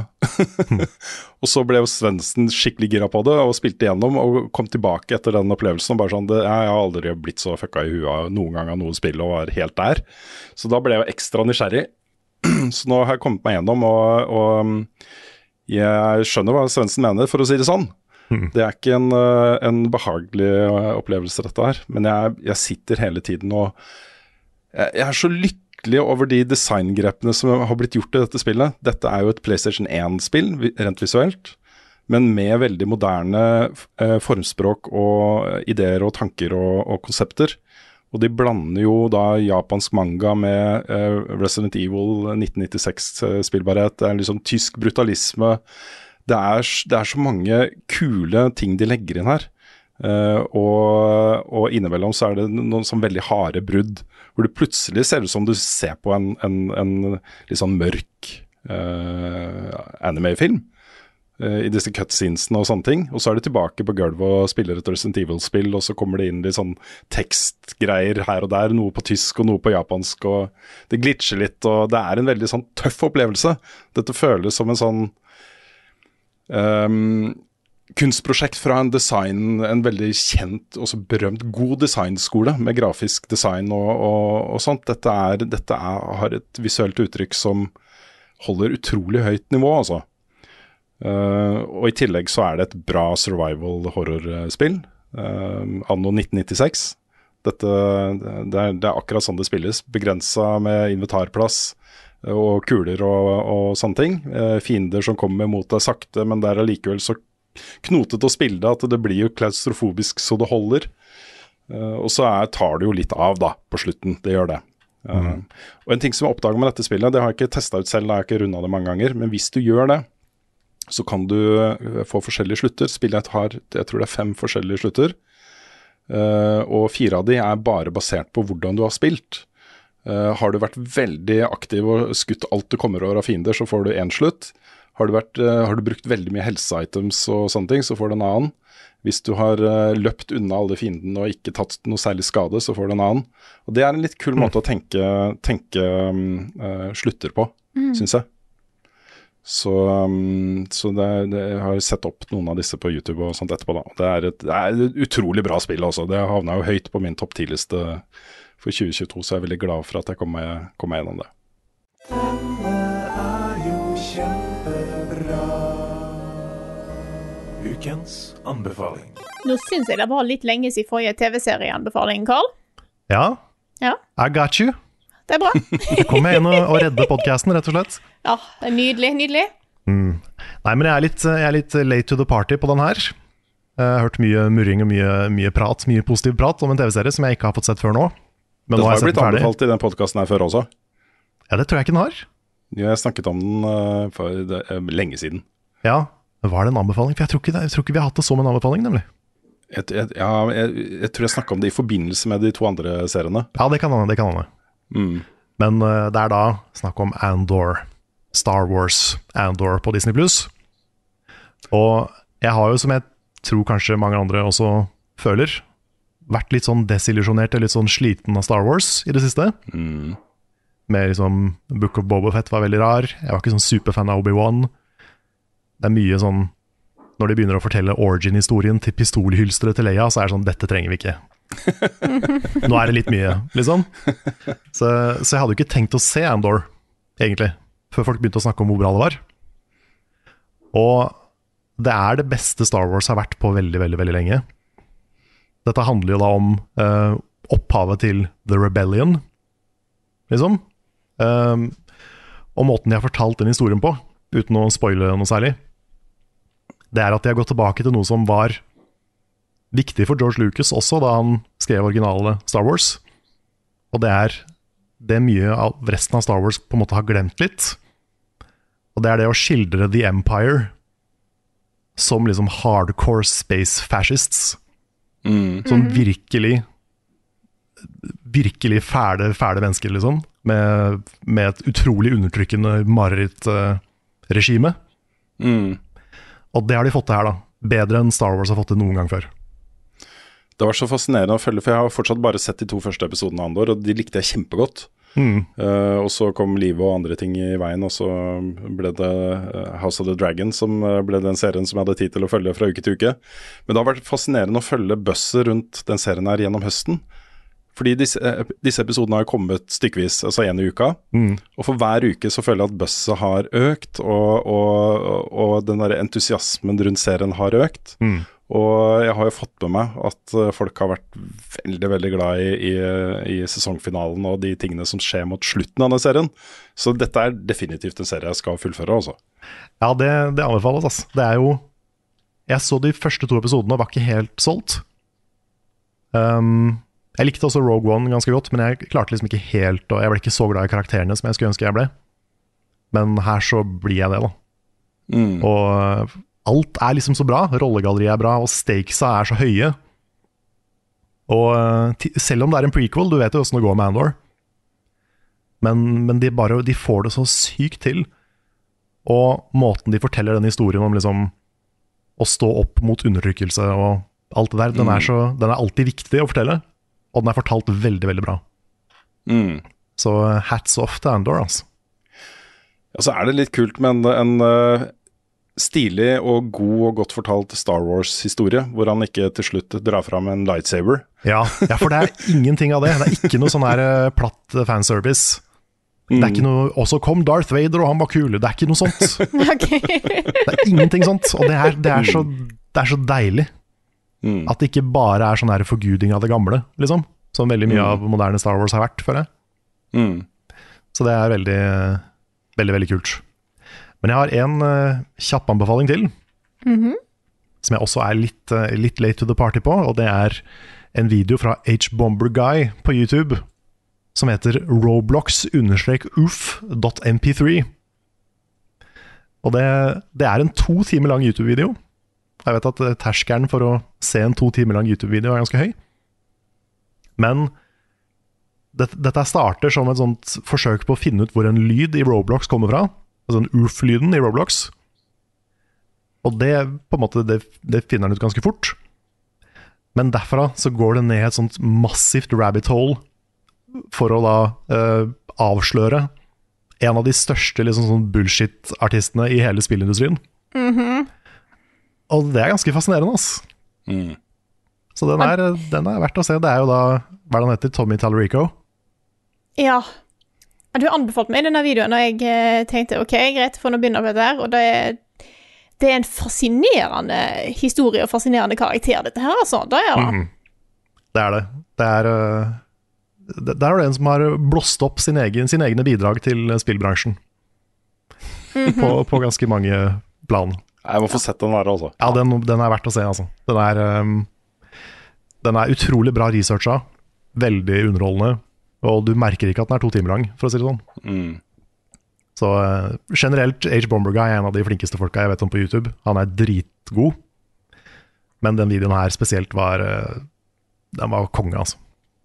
Og så ble jo Svendsen skikkelig gira på det, og spilte igjennom, og kom tilbake etter den opplevelsen, og bare sånn, det, jeg har aldri blitt så fucka i huet noen gang av noen spill, og var helt der. Så da ble jeg jo ekstra nysgjerrig. Så nå har jeg kommet meg gjennom, og, og jeg skjønner hva Svendsen mener, for å si det sånn. Det er ikke en, en behagelig opplevelse dette her, men jeg, jeg sitter hele tiden, og jeg, jeg er så lykkelig over de designgrepene som har blitt gjort i dette spillet. Dette er jo et PlayStation one-spill, rent visuelt, men med veldig moderne eh, formspråk og ideer og tanker og, og konsepter. Og de blander jo da japansk manga med eh, Resident Evil nitten nittiseks-spillbarhet. Det er liksom tysk brutalisme. Det er, det er så mange kule ting de legger inn her. Uh, og, og innimellom så er det noen sånn veldig harde brudd, hvor det plutselig ser ut som du ser på en, en, en litt sånn mørk uh, anime-film uh, i disse cutscenesene og sånne ting, og så er det tilbake på gulvet og spiller et Resident Evil-spill, og så kommer det inn litt sånn tekstgreier her og der, noe på tysk og noe på japansk, og det glitcher litt, og det er en veldig sånn tøff opplevelse. Dette føles som en sånn um, kunstprosjekt fra en design, en veldig kjent og så berømt god designskole med grafisk design og, og, og sånt. Dette, er, dette er, har et visuelt uttrykk som holder utrolig høyt nivå, altså. Uh, og i tillegg så er det et bra survival horrorspill, uh, anno nitten nittiseks. Dette, det er, det er akkurat sånn det spilles, begrenset med inventarplass og kuler og, og sånne ting. Uh, fiender som kommer mot deg sakte, men det er allikevel så knotet å spille det, at det blir jo klaustrofobisk så det holder. Uh, og så er, tar det jo litt av da, på slutten, det gjør det. Uh, mm. Og en ting som jeg oppdager med dette spillet, det har jeg ikke testet ut selv, det har jeg ikke rundet det mange ganger, men hvis du gjør det, så kan du uh, få forskjellige slutter. Spillet har, jeg tror det er fem forskjellige slutter, uh, og fire av de er bare basert på hvordan du har spilt. Uh, har du vært veldig aktiv og skutt alt du kommer over av fiender, så får du en slutt. Har du, vært, uh, har du brukt veldig mye helseitems og sånne ting, så får du en annen. Hvis du har uh, løpt unna alle fiendene og ikke tatt noe særlig skade, så får du en annen. Og det er en litt kul måte å tenke, tenke um, uh, slutter på, mm. synes jeg. Så, um, så det, det, jeg har sett opp noen av disse på YouTube og sånt etterpå da. Det er et, det er et utrolig bra spill også. Det havnet jo høyt på min topp ti-liste for tjue tjueto, så jeg er veldig glad for at jeg kom meg, kom meg gjennom det. Denne er jo kjempebra. Ukens anbefaling. Nå syns jeg det var litt lenge siden forrige T V-serieanbefaling, Carl. Ja, Ja, I got you. det er bra. Jeg kommer inn og, og redder podcasten, rett og slett. Ja, det er nydelig, nydelig. Mm. Nei, men jeg er, litt, jeg er litt late to the party på den her. Jeg har hørt mye murring og mye, mye prat, mye positiv prat om en T V-serie som jeg ikke har fått sett før nå. Men Det nå har har jeg sett blitt den ferdig. anbefalt i den podcasten her før også. Ja, det tror jeg ikke den har. Jeg snakket om den uh, for det, uh, lenge siden. Ja, var det en anbefaling? For jeg tror ikke, det, jeg tror ikke vi har hatt det som en anbefaling, nemlig. Jeg, jeg, ja, jeg, jeg tror jeg snakket om det i forbindelse med de to andre seriene. Ja, det kan han, det kan han. Mm. Men uh, det er da snakk om Andor, Star Wars Andor på Disney plus. Og jeg har jo, som jeg tror kanskje mange andre også føler, vært litt sånn desillusjonert og litt sånn sliten av Star Wars i det siste. Mm. Med liksom Book of Boba Fett var veldig rar. Jeg var ikke sånn superfan av Obi-Wan. Det er mye sånn, når de begynner å fortelle origin-historien til pistolhylsteret til Leia, så er det sånn, dette trenger vi ikke. Nå er det litt mye, liksom. Så, så jeg hadde jo ikke tenkt å se Andor, egentlig, før folk begynte å snakke om hvor bra det var. Og det er det beste Star Wars har vært på veldig, veldig, veldig lenge. Dette handler jo da om uh, opphavet til The Rebellion, liksom. Um, og måten de har fortalt den historien på, uten å spoile noe særlig, det er at de har gått tilbake til noe som var viktig for George Lucas også, da han skrev originale Star Wars. Og det er det mye av resten av Star Wars på en måte har glemt litt. Og det er det å skildre The Empire som liksom hardcore space fascists. Mm. Sånn virkelig virkelig fæle, fæle mennesker, liksom. Med, med et utrolig undertrykkende mareritt-regime. Mm. Og det har de fått til her, da. Bedre enn Star Wars har fått til noen gang før. Det var så fascinerende å følge, for jeg har fortsatt bare sett de to første episodene av Andor, og de likte jeg kjempegodt. Mm. Uh, og så kom livet og andre ting i veien, og så ble det uh, House of the Dragon som uh, ble den serien som jeg hadde tid til å følge fra uke til uke. Men det har vært fascinerende å følge bøsset rundt den serien her gjennom høsten. Fordi disse, uh, disse episodene har kommet stykkevis, altså en i uka. Mm. Og for hver uke så føler jeg at bøsset har økt, og, og, og den der entusiasmen rundt serien har økt. Mm. Og jeg har jo fått med meg at folk har vært veldig, veldig glad i, i, i sesongfinalen og de tingene som skjer mot slutten av den serien. Så dette er definitivt en serie jeg skal fullføre også. Ja, det, det anbefales, altså. Det er jo Jeg så de første to episodene og var ikke helt solgt. Um, jeg likte også Rogue One ganske godt, men jeg klarte liksom ikke helt, og jeg ble ikke så glad i karakterene som jeg skulle ønske jeg ble. Men her så blir jeg det, da. Mm. Og alt er liksom så bra. Rollegalleriet er bra, og stakesa er så høye. Og selv om det er en prequel, du vet jo hvordan det går med Andor, men, men de, bare, de får det så sykt til. Og måten de forteller den historien om liksom å stå opp mot undertrykkelse og alt det der, den er, så, den er alltid viktig å fortelle, og den er fortalt veldig, veldig bra. Mm. Så hats off til Andor, altså. Ja, så er det litt kult med en, en uh, stilig og god og godt fortalt Star Wars-historie, hvor han ikke til slutt drar fram en lightsaber. Ja, ja, for det er ingenting av det. Det er ikke noe sånn her uh, platt fanservice. Det er ikke noe, og så kom Darth Vader og han var kul. Det er ikke noe sånt. Ok. Det er ingenting sånt, og det er, det er, så, det er så deilig. Mm. At det ikke bare er sånn her forguding av det gamle, liksom. Som veldig mye av moderne Star Wars har vært, føler jeg. Mm. Så det er veldig, veldig, veldig kult. Men jeg har en uh, kjapp anbefaling til, Mhm. som jeg også er litt, uh, litt late to the party på, og det er en video fra H-Bomber-guy på YouTube, som heter roblox understrek oof dot m p tre. Og det, det er en to timer lang YouTube-video. Jeg vet at terskelen for å se en to timer lang YouTube-video er ganske høy. Men det, dette starter som et sånt forsøk på å finne ut hvor en lyd i Roblox kommer fra. Altså en oof-lyden i Roblox. Og det, på en måte, det, det finner han ut ganske fort. Men derfra så går det ned et sånt massivt rabbit hole for å da eh, avsløre en av de største liksom, sånn bullshit-artistene i hele spillindustrien. Mhm. Og det er ganske fascinerende, ass. Mm. Så den er, den er verdt å se. Det er jo da, hva er det han heter, Tommy Tallarico. Ja. Ja, du anbefalte meg denne videoen, og jeg eh, tenkte, ok, greit, for å begynne med det her, og det er, det er en fascinerende historie og fascinerende karakter, dette her, altså. Det er det. Mhm. Det er det. Det er, øh, det, det er en som har blåst opp sin egen, sin egne bidrag til spillbransjen. Mhm. På, på ganske mange plan. Jeg må få sett den der, altså. Ja, den, den er verdt å se, altså. Den er, um, den er utrolig bra researcha, veldig underholdende, og du merker ikke at den er to timer lang, for å si det sånn. Mm. Så uh, generelt, H. Bomberguy er en av de flinkeste folka jeg vet om på YouTube. Han er dritgod, men den videoen her spesielt var, uh, den var konge, altså.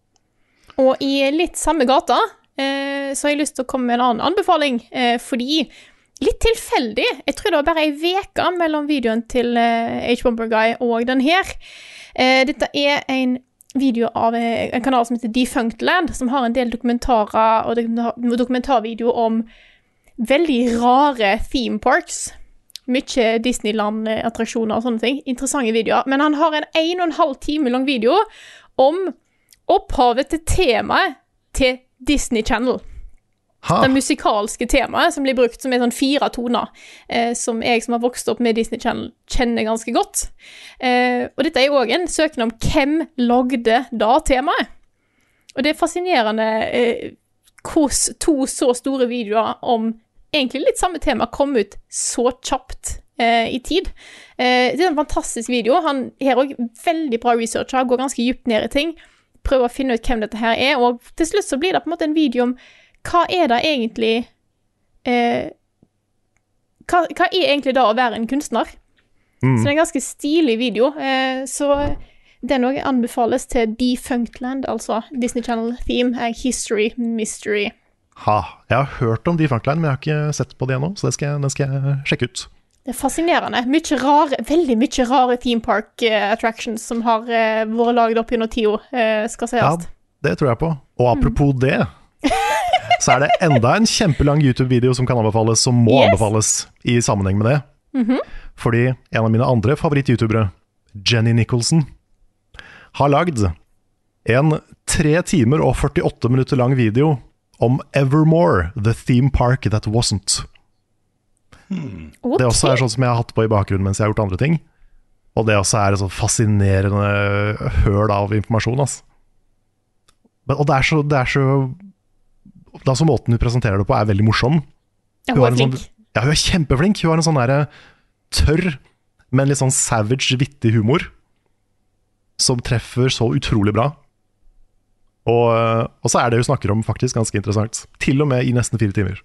Og i litt samme gata, eh, så har jeg lyst til å komme med en annen anbefaling, eh, fordi litt tilfeldig, jeg tror det var bare en veka mellom videoen til eh, H. Bomberguy og den her. Eh, dette er en video av eh, en kanal som heter Defunctland, som har en del dokumentarer og dokumentar dokumentarvideo om veldig rare theme parks. Mye Disneyland-attraksjoner og sånne ting. Interessante videoer. Men han har en en og en halv time lang video om opphavet til temaet til Disney Channel. Ha. Det musikalske temaet som blir brukt som er sånn fire toner, eh, som jeg som har vokst opp med Disney Channel kjenner ganske godt. Eh, og dette er jo også en søken om hvem lagde da temaet. Og det er fascinerende eh, hvordan to så store videoer om egentlig litt samme tema kom ut så kjapt eh, i tid. Eh, det er en fantastisk video. Han har også veldig bra researcher, går ganske dypt ned i ting, prøver å finne ut hvem dette her er, og til slutt så blir det på en måte en video om hva er det egentlig eh, hva, hva er egentlig da å være en kunstner? Mm. Så det er en ganske stilig video, eh, så den også anbefales til Defunctland, altså Disney Channel theme, er History Mystery. Ha. Jeg har hørt om Defunctland, men jeg har ikke sett på det ennå, så det skal, jeg, det skal jeg sjekke ut. Det er fascinerende. Mye rare, veldig mye rare theme park uh, attractions som har uh, vært laget opp gjennom tio, uh, skal sies. Ja, det tror jeg på. Og apropos mm. det, så er det enda en kjempelang YouTube-video som kan anbefales, som må yes. anbefales i sammenheng med det. Mm-hmm. Fordi en av mine andre favoritt-youtubere, Jenny Nicholson, har lagd en tre timer og førtiåtte minutter lang video om Evermore, the theme park that wasn't. Hmm. Okay. Det også er sånn som jeg har hatt på i bakgrunnen mens jeg har gjort andre ting. Og det også er et sånn fascinerende høl av informasjon, altså. Men, og det er så, det er så da så måten hun presenterer det på er veldig morsom. Ja, hun er flink. Sånn, ja, hun er kjempeflink. Hun har en sånn der tørr, men litt sånn savage, vittig humor som treffer så utrolig bra. Og, og så er det hun snakker om faktisk ganske interessant. Til og med i nesten fire timer.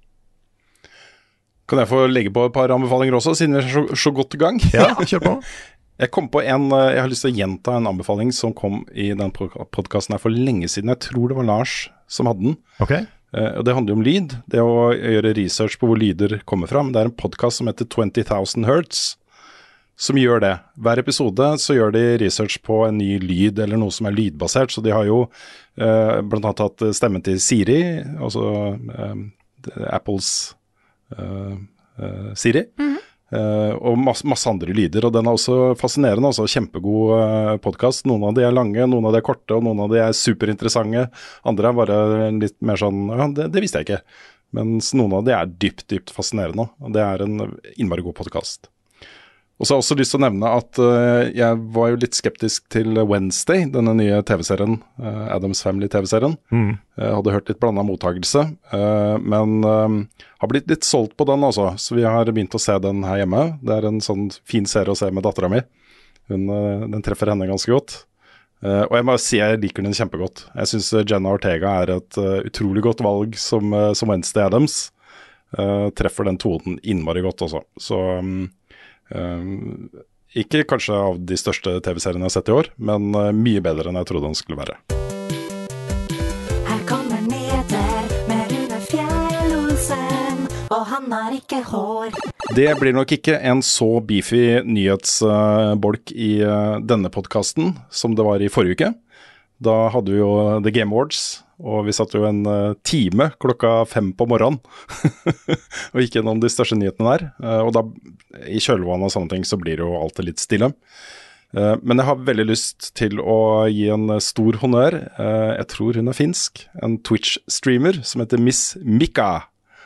Kan jeg få legge på et par anbefalinger også, siden vi er så, så godt i gang? Ja, kjør på. Jeg kom på en, jeg har lyst til å gjenta en anbefaling som kom i den podcasten her for lenge siden. Jeg tror det var Lars som hadde den. Okay. Uh, og det handler om lyd. Det å gjøre research på hvor lyder kommer fram. Det er en podcast som heter twenty thousand hertz, som gjør det. Hver episode så gjør de research på en ny lyd, eller noe som er lydbasert. Så de har jo uh, blant annet hatt stemmen til Siri, altså uh, Apples uh, uh, Siri. Mm-hmm. Uh, og masse, masse andre lyder, og den er også fascinerende, også kjempegod uh, podcast. Noen av de er lange, noen av de er korte, og noen av de er superinteressante. Andre er bare litt mer sånn, ja, det, det visste jeg ikke. Mens noen av de er dypt, dypt fascinerende, og det er en innmari god podcast. Og så har jeg også lyst til å nevne at uh, jeg var jo litt skeptisk til Wednesday, denne nye tv-serien, uh, Addams Family-tv-serien. Mm. Jeg hadde hørt litt blandet mottagelse, uh, men uh, har blitt litt solgt på den også, så vi har begynt å se den her hjemme. Det er en sånn fin serie å se med datteren min. Hun, uh, den treffer henne ganske godt. Uh, og jeg må si jeg liker den kjempegodt. Jeg synes Jenna Ortega er et uh, utrolig godt valg som, uh, som Wednesday Addams. Uh, treffer den tonen innmari godt også. Så... Um, Um, ikke kanskje av de største tv-seriene jeg har sett i år, men uh, mye bedre enn jeg trodde den skulle være. Her kommer nyheter med Rune Fjell-Olsen, og han har ikke hår. Det blir nok ikke en så beefy nyhetsbolk uh, i uh, denne podcasten som det var i forrige uke. Da hadde vi jo The Game Awards, og vi satt jo en uh, time klokka fem på morgenen og gikk gjennom de største nyhetene der. Uh, og da, i kjølvannet og sånne ting, så blir det jo alltid litt stille. Uh, men jeg har veldig lyst til å gi en stor honnør. Uh, jeg tror hun er finsk. En Twitch-streamer som heter Miss Mika.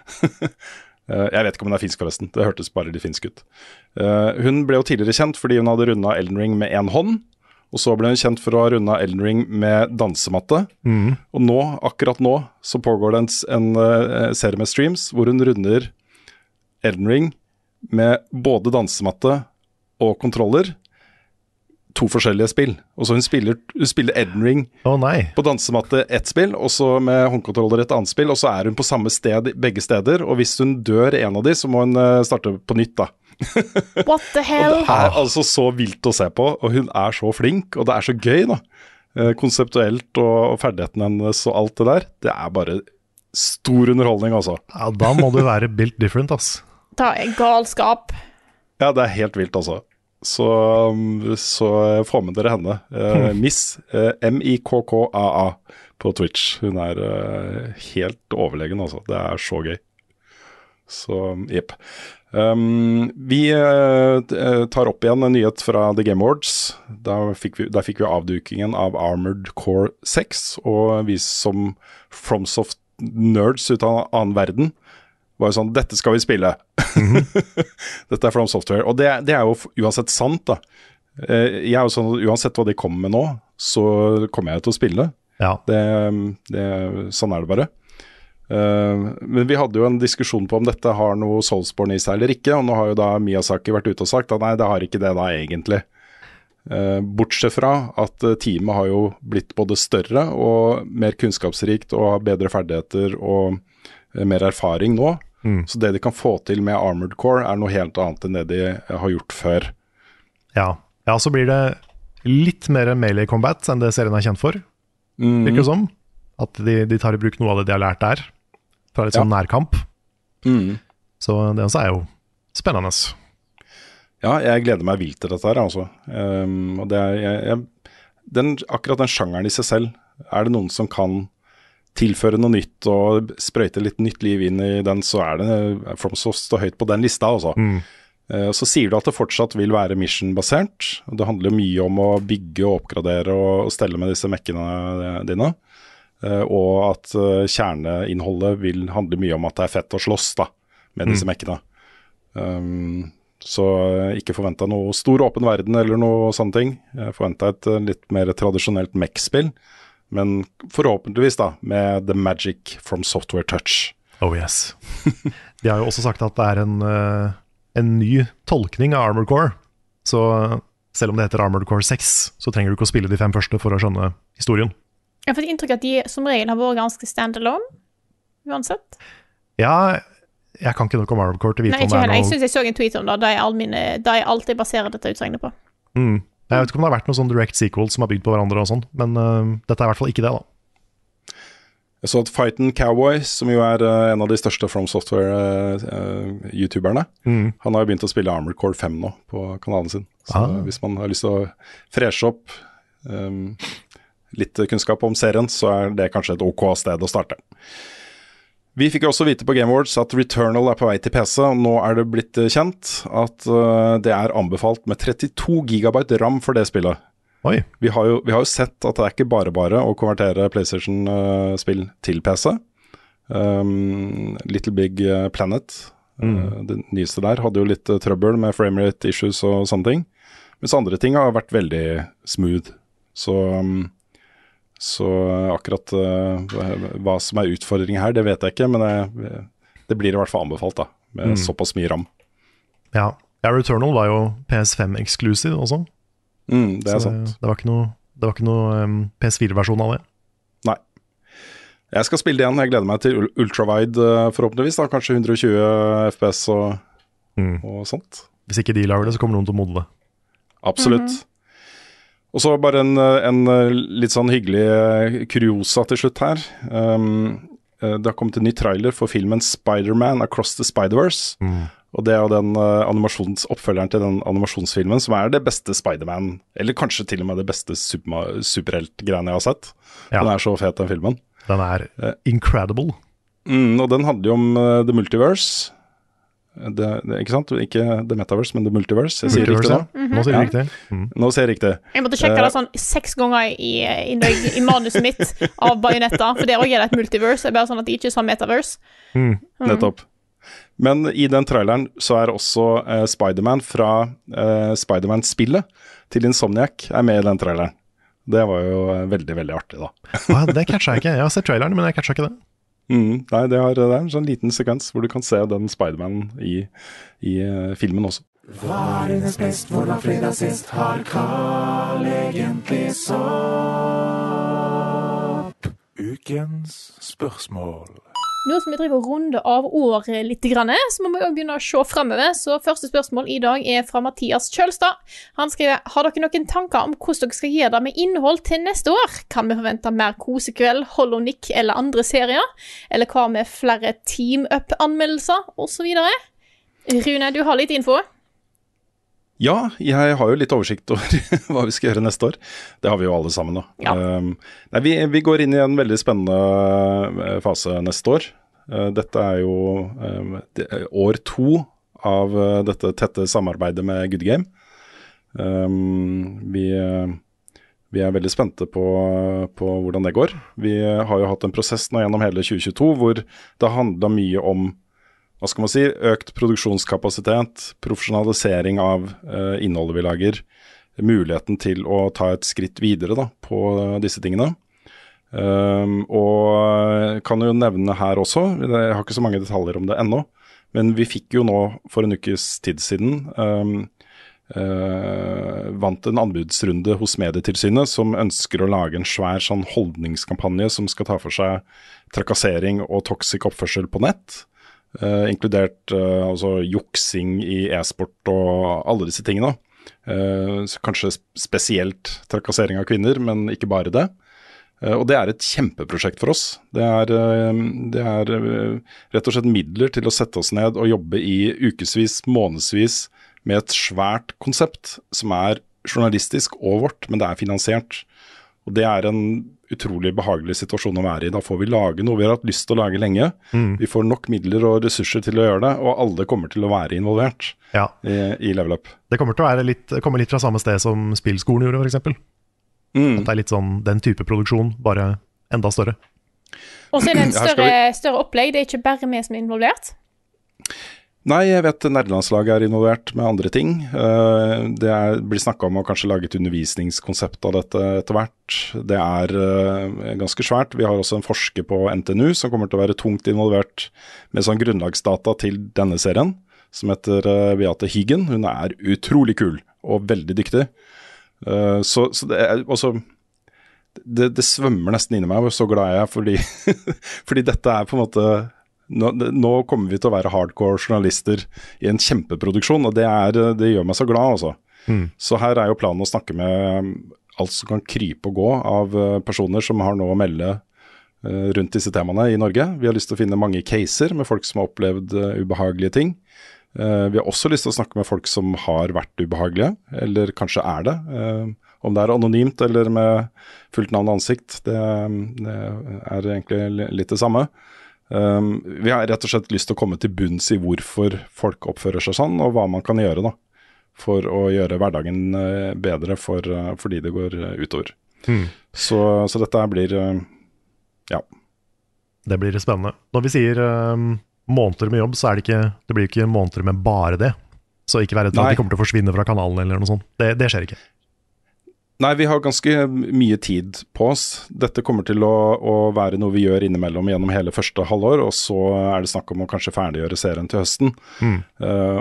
Uh, jeg vet ikke om hun er finsk forresten, det hørtes bare litt finsk ut. Uh, hun ble jo tidligere kjent fordi hun hadde rundet Elden Ring med en hånd, og så ble hun kjent for å ha rundet Elden Ring med dansematte. Mm. Og nå, akkurat nå, så pågår det en, en uh, serie med streams hvor hun runder Elden Ring med både dansematte og kontroller. To forskjellige spill. Og så hun spiller, hun spiller Elden Ring oh, nei. på dansematte ett spill, og så med håndkontroller et annet spill, og så er hun på samme sted begge steder, og hvis hun dør en av de, så må hun uh, starte på nytt da. What the hell? Og det er altså så vilt å se på, og hun er så flink, og det er så gøy da. Uh, konseptuelt, og, og ferdigheten hennes og alt det der, det er bare stor underholdning altså. Ja, da må du være built different, ass. Det er galskap. Ja, det er helt vilt altså. Så, så få med dere henne. Uh, Miss uh, M I K K A A på Twitch. Hun er uh, helt overlegen, altså. Det er så gøy. Så, jepp. Um, vi uh, tar opp igjen en nyhet fra The Game Awards. Der fikk vi, der fikk vi avdukingen av Armored Core seks, og vi som FromSoft nerds ut av en annen verden var jo sånn, dette skal vi spille. Mm-hmm. Dette er From Software. Og det, det er jo uansett sant da. Jeg er jo sånn, uansett hva de kommer med nå, så kommer jeg til å spille. Ja. Det, det, sånn er det bare. Men vi hadde jo en diskusjon på om dette har noe Soulsborne i seg eller ikke, og nå har jo da Miyazaki vært ute og sagt at nei, det har ikke det da egentlig. Bortsett fra at teamet har jo blitt både større og mer kunnskapsrikt og har bedre ferdigheter og mer erfaring nå, mm. så det de kan få til med Armored Core er noe helt annet enn det de har gjort før. Ja, ja så blir det litt mer melee combat enn det serien er kjent for, mm. virker det som. At de, de tar i bruk noe av det de har lært der, fra litt sånn ja. nærkamp. Mm. Så det også er jo spennende. Ja, jeg gleder meg vilt til dette her, altså. Um, og det er, jeg, jeg, den, akkurat den sjangeren i seg selv, er det noen som kan tilføre noe nytt og sprøyte litt nytt liv inn i den, så er det FromSoft står høyt på den lista altså. Mm. Uh, så sier du at det fortsatt vil være mission-basert, og det handler mye om å bygge og oppgradere og, og stelle med disse mekkene dine, uh, og at uh, kjerneinnholdet vil handle mye om at det er fett å slåss da, med disse mm. mekkene. Um, så ikke forventet noe stor åpen verden eller noe sånne ting. Jeg forventet et uh, litt mer tradisjonelt mech-spill, men forhåpentligvis da, med the magic from software touch. Oh yes. De har jo også sagt at det er en, uh, en ny tolkning av Armored Core. Så uh, selv om det heter Armored Core seks, så trenger du ikke å spille de fem første for å skjønne historien. Jeg har fått inntrykk at de som regel har vært ganske stand-alone, uansett. Ja, jeg kan ikke noe om Armored Core til å vite Nei, om det er heller. noe... Jeg synes jeg så en tweet om det, da jeg, mine, da jeg alltid baserer dette utsagnet på. Mm. Jeg vet ikke om det har vært noen sånn direct sequels som har bygd på hverandre og sånn, men uh, dette er i hvert fall ikke det da. Jeg så at Fight and Cowboy, som jo er uh, en av de største From Software-youtuberne, uh, mm. han har jo begynt å spille Armored Core fem nå på kanalen sin. Så ah. hvis man har lyst til å freshe opp um, litt kunnskap om serien, så er det kanskje et ok sted å starte. Vi fikk også vite på Game Awards at Returnal er på vei til P C, og nå er det blitt kjent at uh, det er anbefalt med trettito gigabyte RAM for det spillet. Oi. Vi har jo, vi har jo sett at det er ikke bare bare å konvertere PlayStation-spill uh, til P C. Um, Little Big Planet, mm. uh, det nyeste der, hadde jo litt uh, trøbbel med framerate issues og sånne ting. Mens andre ting har vært veldig smooth. Så... Um, Så akkurat uh, hva som er utfordringen her, det vet jeg ikke, men det, det blir i hvert fall anbefalt da, med mm. såpass mye RAM. Ja. ja, Returnal var jo P S fem exclusive også. Mm, det er så sant. Det, det var ikke noe, det var ikke noe um, P S fire-versjon av det. Nei. Jeg skal spille det igjen, jeg gleder meg til ultrawide uh, forhåpentligvis da, kanskje hundre og tjue F P S og, mm. og sånt. Hvis ikke de lager det, så kommer noen til å modde det. Absolutt. Mm-hmm. Og så bare en, en litt sånn hyggelig kuriosa til slutt her. Um, det har kommet en ny trailer for filmen Spider-Man Across the Spider-Verse. Mm. Og det er jo den uh, animasjonsoppfølgeren til den animasjonsfilmen som er det beste Spider-Man, eller kanskje til og med det beste super, superhelt-greiene jeg har sett. Ja. Den er så fet, den filmen. Den er incredible. Mm, og den handler jo om uh, The Multiverse. Det, det, ikke sant? Ikke The Metaverse, men The Multiverse. Jeg sier Multiverse, riktig nå. ja. Nå sier du Ja. riktig. Mm. Nå sier jeg riktig. Jeg måtte sjekke det sånn seks ganger i, i, i, i manuset mitt av Bayonetta, for der også er det et multiverse. Det er bare sånn at de ikke sa metaverse. Mm. Nettopp. Men i den traileren så er også uh, Spider-Man fra uh, Spider-Man-spillet til Insomniac er med i den traileren. Det var jo uh, veldig, veldig artig da. Ah, det catcha jeg ikke. Jeg har sett traileren, men jeg catcha ikke det. Mm, nei, det, har, det er en sånn liten sekvens hvor du kan se den Spider-Man i, i uh, filmen også. Hva er hennes best, hvor var fredag sist, har Carl egentlig sopp? Ukens spørsmål. Nå som vi driver og runder av året litt, så må vi også begynne å se fremover. Så første spørsmål i dag er fra Mathias Kjølstad. Han skriver, har dere noen tanker om hvordan dere skal gjøre det med innhold til neste år? Kan vi forvente mer kosekveld, Hollow Nick eller andre serier? Eller hva med flere team-up-anmeldelser, og så videre? Rune, du har litt info. Ja, jeg har jo litt oversikt over hva vi skal gjøre neste år. Det har vi jo alle sammen da. Ja. Um, nei, vi, vi går inn i en veldig spennende fase neste år. Uh, dette er jo um, det er år to av uh, dette tette samarbeidet med Good Game. Um, vi, uh, vi er veldig spente på, på hvordan det går. Vi uh, har jo hatt en prosess nå gjennom hele tjue tjueto hvor det handlet mye om hva skal man si, økt produksjonskapasitet, profesjonalisering av uh, innholdet vi lager, muligheten til å ta et skritt videre da, på uh, disse tingene. Um, og kan jo nevne her også, jeg har ikke så mange detaljer om det ennå, men vi fikk jo nå for en ukes tid siden um, uh, vant en anbudsrunde hos Medietilsynet som ønsker å lage en svær sånn holdningskampanje som skal ta for seg trakassering og toxic oppførsel på nett. Uh, inkludert uh, altså juksing i e-sport og alle disse tingene. Uh, kanskje spesielt trakassering av kvinner, men ikke bare det. Uh, og det er et kjempeprosjekt for oss. Det er, uh, det er uh, rett og slett midler til å sette oss ned og jobbe i ukesvis, månedsvis med et svært konsept som er journalistisk og vårt, men det er finansiert. Og det er en utrolig behagelig situasjon å være i. Da får vi lage noe vi har hatt lyst til å lage lenge. Mm. Vi får nok midler og ressurser til å gjøre det, og alle kommer til å være involvert ja. i, i Level Up. Det kommer til å være litt, komme litt fra samme sted som Spillskolen gjorde, for eksempel. Mm. At det er litt sånn den type produksjon, bare enda større. Og så er det en større, større opplegg. Det er ikke bare vi som er involvert. Nei, jeg vet nerdelandslaget er involvert med andre ting. Det er, blir snakket om å kanskje lage et undervisningskonsept av dette etter hvert. Det er ganske svært. Vi har også en forsker på N T N U som kommer til å være tungt involvert med sånn grunnlagsdata til denne serien, som heter Beate Higgen. Hun er utrolig kul og veldig dyktig. Så, så det er også... Det, det svømmer nesten inni meg, og så glad jeg er fordi, fordi dette er på en måte... Nå, nå kommer vi til å være hardcore journalister i en kjempeproduksjon, og det, er, det gjør meg så glad altså. Mm. Så her er jo planen å snakke med alt som kan krype og gå av personer som har noe å melde uh, rundt disse temaene i Norge. Vi har lyst til å finne mange caser med folk som har opplevd uh, ubehagelige ting. Uh, vi har også lyst til å snakke med folk som har vært ubehagelige, eller kanskje er det. Uh, om det er anonymt eller med fullt navn og ansikt, det, det er egentlig litt det samme. Um, vi har rett og slett lyst til å komme til bunns i hvorfor folk oppfører seg sånn, og hva man kan gjøre da, for å gjøre hverdagen uh, bedre for, uh, fordi det går uh, utover. Mm. Så, så dette blir, uh, ja. Det blir spennende. Når vi sier um, måneder med jobb, så er det ikke, det blir ikke måneder med bare det. Så ikke være redd for at de kommer til å forsvinne fra kanalen eller noe sånt. Det, det skjer ikke. Nei, vi har ganske mye tid på oss. Dette kommer til å, å være noe vi gjør innimellom gjennom hele første halvår, og så er det snakk om å kanskje ferdiggjøre serien til høsten. Mm. Uh,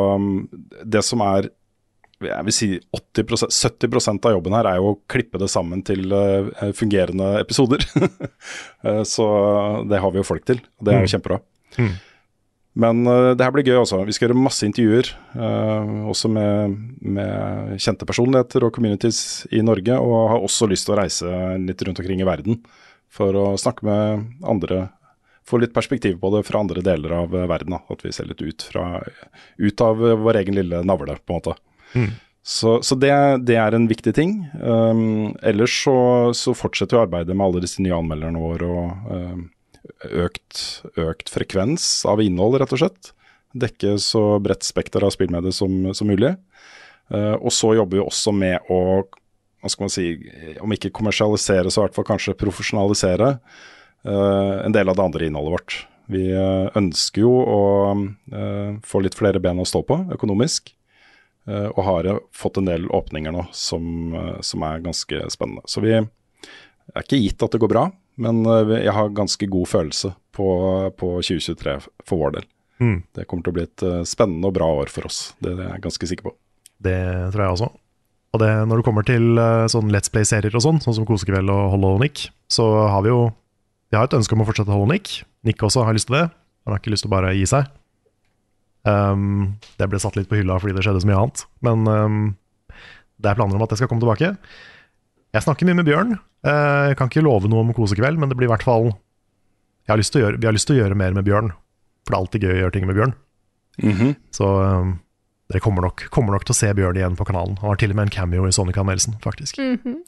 og det som er, jeg vil si åtti prosent, sytti prosent av jobben her er jo å klippe det sammen til uh, fungerende episoder. uh, så det har vi jo folk til, og det er jo kjempebra. Mm. Men uh, det her blir gøy også. Vi skal gjøre masse intervjuer, uh, også med, med kjente personligheter og communities i Norge, og har også lyst til å reise litt rundt omkring i verden for å snakke med andre, få litt perspektiv på det fra andre deler av verden, da. At vi ser litt ut, fra, ut av vår egen lille navle, på en måte. Mm. Så, så det, det er en viktig ting. Um, ellers så, så fortsetter vi arbeidet med alle disse nye anmelderne våre og um, økt, økt frekvens av innhold, rett og slett. Dekke så bredt spekter av spillmedier som, som mulig. Uh, og så jobber vi også med å, hva skal man si, om ikke kommersialisere, så i hvert fall kanskje profesjonalisere uh, en del av det andre innholdet vårt. Vi uh, ønsker jo å uh, få litt flere ben å stå på økonomisk. Uh, og har fått en del åpninger nå som, uh, som er ganske spennende. Så vi er ikke gitt at det går bra, men uh, jeg har ganske god følelse på, på tjue tjuetre for vår del. Mm. Det kommer til å bli et uh, spennende og bra år for oss, det er jeg ganske sikker på. Det tror jeg også. Og det, når det kommer til uh, sånn Let's Play-serier og sånn, sånn som Kosekveld og Hollow Nick, så har vi jo vi har et ønske om å fortsette Hollow Nick. Nick også har lyst til det. Han har ikke lyst til å bare gi seg. Um, det ble satt litt på hylla fordi det skjedde så mye annet, men um, det er planer om at jeg skal komme tilbake. Jeg snakker mye med Bjørn. uh, Jeg kan ikke love noe om Kosekveld, men det blir i hvert fall jeg har lyst til å gjøre, Vi har lyst til å gjøre mer med Bjørn, for det er alltid gøy å gjøre ting med Bjørn. Mm-hmm. Så um, dere kommer nok, kommer nok til å se Bjørn igjen på kanalen. Han har til og med en cameo i Sonic Anmeldelsen, faktisk. Mhm.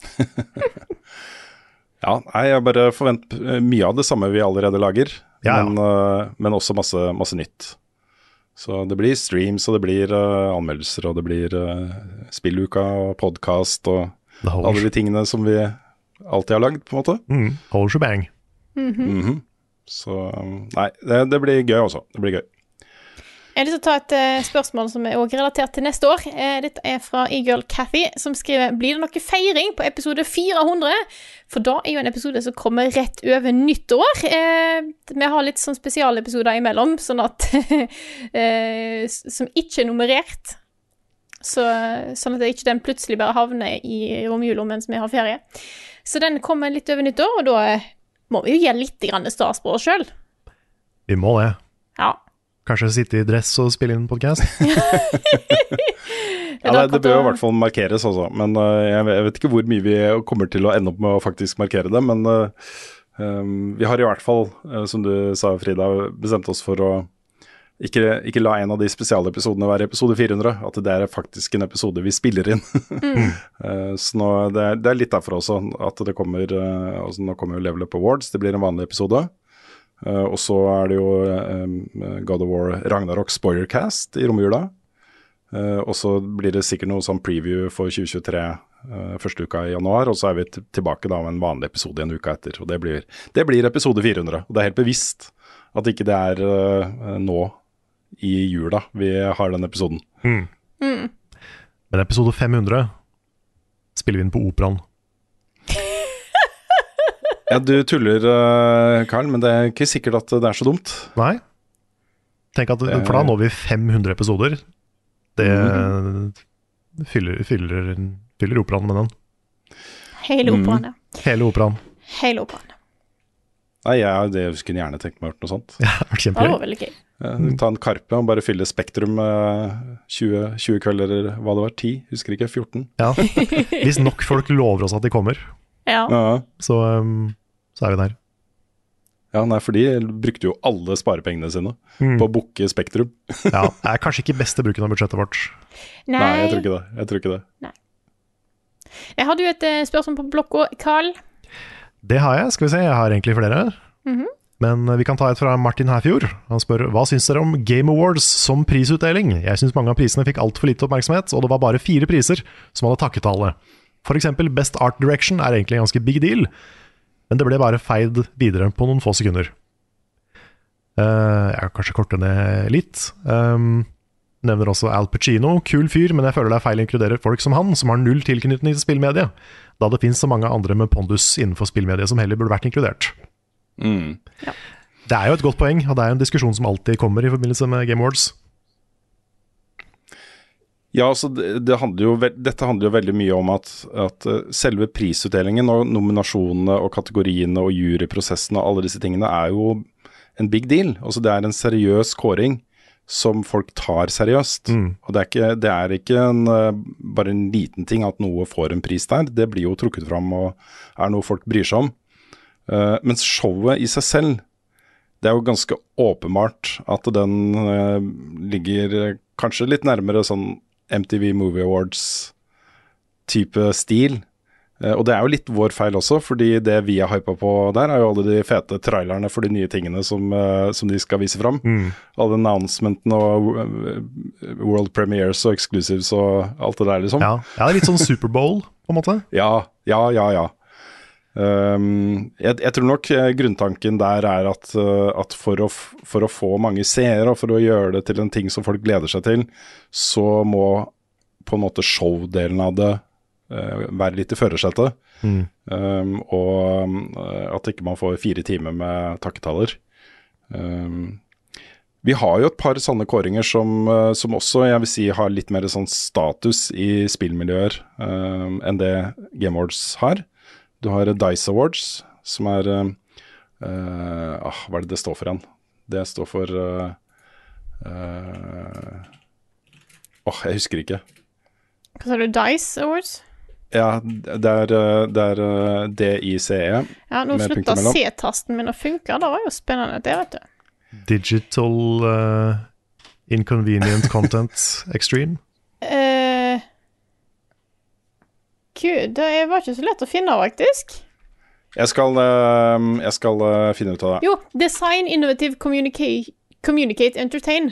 Ja, nei, jeg bare forventer mye av det samme vi allerede lager, Ja, ja. Men, uh, men også masse, masse nytt. Så det blir streams, og det blir uh, anmeldelser, og det blir uh, spilluka og podcast og The whole, alle de tingene som vi alltid har lagd, på en måte. mm, whole shebang. Mhm. Så um, nei, det, det blir gøy også. Det blir gøy. Jeg har lyst til å ta et eh, spørsmål som er også relatert til neste år. Eh, dette er fra E-Girl Cathy, som skriver: blir det noe feiring på episode fire hundre? For da er jo en episode som kommer rett over nyttår. Eh, vi har litt sånn spesialepisoder imellom, sånn at eh, som ikke er nummerert. Så, sånn at det ikke den plutselig bare havner i romjula mens vi har ferie. Så den kommer litt over nyttår, og da må vi jo gi litt grann stas på oss selv. Vi må det. Ja. Kanskje sitte i dress og spille inn podcast. Ja, det, det bør jo i hvert fall markeres også, men uh, jeg, jeg vet ikke hvor mye vi kommer til å ende opp med å faktisk markere det, men uh, um, vi har i hvert fall, uh, som du sa Frida, bestemt oss for å ikke, ikke la en av de spesialepisodene være episode fire hundre, at det er faktisk en episode vi spiller inn. Mm. uh, så nå, det, er, det er litt derfor også, at det kommer, uh, altså nå kommer jo Level Up Awards, det blir en vanlig episode. Uh, og så er det jo um, God of War Ragnarok Spoilercast i romjula. Uh, og så blir det sikkert noe sånn preview for tjue tjuetre uh, første uka i januar, og så er vi t- tilbake da med en vanlig episode en uke etter. Og det blir, det blir episode fire hundre. Og det er helt bevisst at ikke det er uh, nå i jula vi har den episoden. Mm. Mm. Men episode fem hundre spiller vi inn på Operaen. Ja, du tuller, uh, Karl, men det er ikke sikkert at det er så dumt. Nei. Tenk at, for da når vi fem hundre episoder. Det Mm. fyller, fyller, fyller Operaen med den. Hele operaen, ja. Hele Operaen. Hele operaen. Nei, jeg, det skulle gjerne tenkt meg å gjøre noe sånt. Ja, det har vært Ja, det kjempegøy. var veldig gøy. Uh, ta en Karpe og bare fylle Spektrum med tjue, tjue kvelder, eller hva det var, ti, husker ikke, fjorten. Ja. Hvis nok folk lover oss at de kommer, Ja. Ja. så, um, så er vi der. Ja, nei, for de brukte jo alle sparepengene sine Mm. på å booke Spektrum. Ja, det er kanskje ikke beste bruken av budsjettet vårt. Nei. Nei, jeg tror ikke det. Jeg tror ikke det. Jeg hadde jo et eh, spørsmål på blokka. Carl? Det har jeg, skal vi se, jeg har egentlig flere. Mhm. Men vi kan ta et fra Martin Herfjord. Han spør: hva syns dere om Game Awards som prisutdeling? Jeg syns mange av prisene fikk altfor lite oppmerksomhet, og det var bare fire priser som hadde takket alle. For eksempel Best Art Direction er egentlig en ganske big deal, men det ble bare feid videre på noen få sekunder. Uh, jeg kan kanskje korte ned litt. Um, nevner også Al Pacino, kul fyr, men jeg føler det er feil å inkludere folk som han, som har null tilknytning til spillmediet, da det finnes så mange andre med pondus innenfor spillmediet som heller burde vært inkludert. Mm. Det er jo et godt poeng, og det er jo en diskusjon som alltid kommer i forbindelse med Game Awards. Ja, altså det, det handler jo, ve- dette handler jo veldig mye om at, at uh, selve prisutdelingen og nominasjonene og kategoriene og juryprosessen og alle disse tingene er jo en big deal. Altså det er en seriøs kåring som folk tar seriøst. Mm. Og det er ikke, det er ikke en, uh, bare en liten ting at noe får en pris der. Det blir jo trukket fram og er noe folk bryr seg om. Uh, mens showet i seg selv, det er jo ganske åpenbart at den uh, ligger kanskje litt nærmere sånn M T V Movie Awards-type stil. Uh, og det er jo litt vår feil også, fordi det vi har hypet på der, er jo alle de fete trailerne for de nye tingene som, uh, som de skal vise fram. Mm. Alle announcementene og uh, world premieres og exclusives og alt det der, liksom. Ja, ja litt sånn Superbowl, på en måte. ja, ja, ja, ja. Um, jeg, jeg tror nok grunntanken der er at, uh, at for, å f- for å få mange seere og for å gjøre det til en ting som folk gleder seg til, så må på en måte showdelen av det uh, være litt i førersetet. Mm. Um, og uh, at ikke man får fire timer med takketaller. Um, vi har jo et par sånne kåringer som, uh, som også jeg vil si har litt mer sånn status i spillmiljøer uh, enn det Game Awards har. Du har DICE Awards, som er uh, uh, ah, hva er det det står for igjen? Det står for uh, uh, Åh, jeg husker ikke. Hva sa du, DICE Awards? Ja, det er, det er uh, D I C E. Ja, nå slutter C-tasten min å funke. Det var jo spennende, det vet du. Digital uh, Inconvenient Content Extreme. Eh... Uh, Gud, det var ikke så lett å finne, faktisk. Jeg skal, uh, jeg skal uh, finne ut av det. Jo, Design, Innovative, Communicate, communicate Entertain.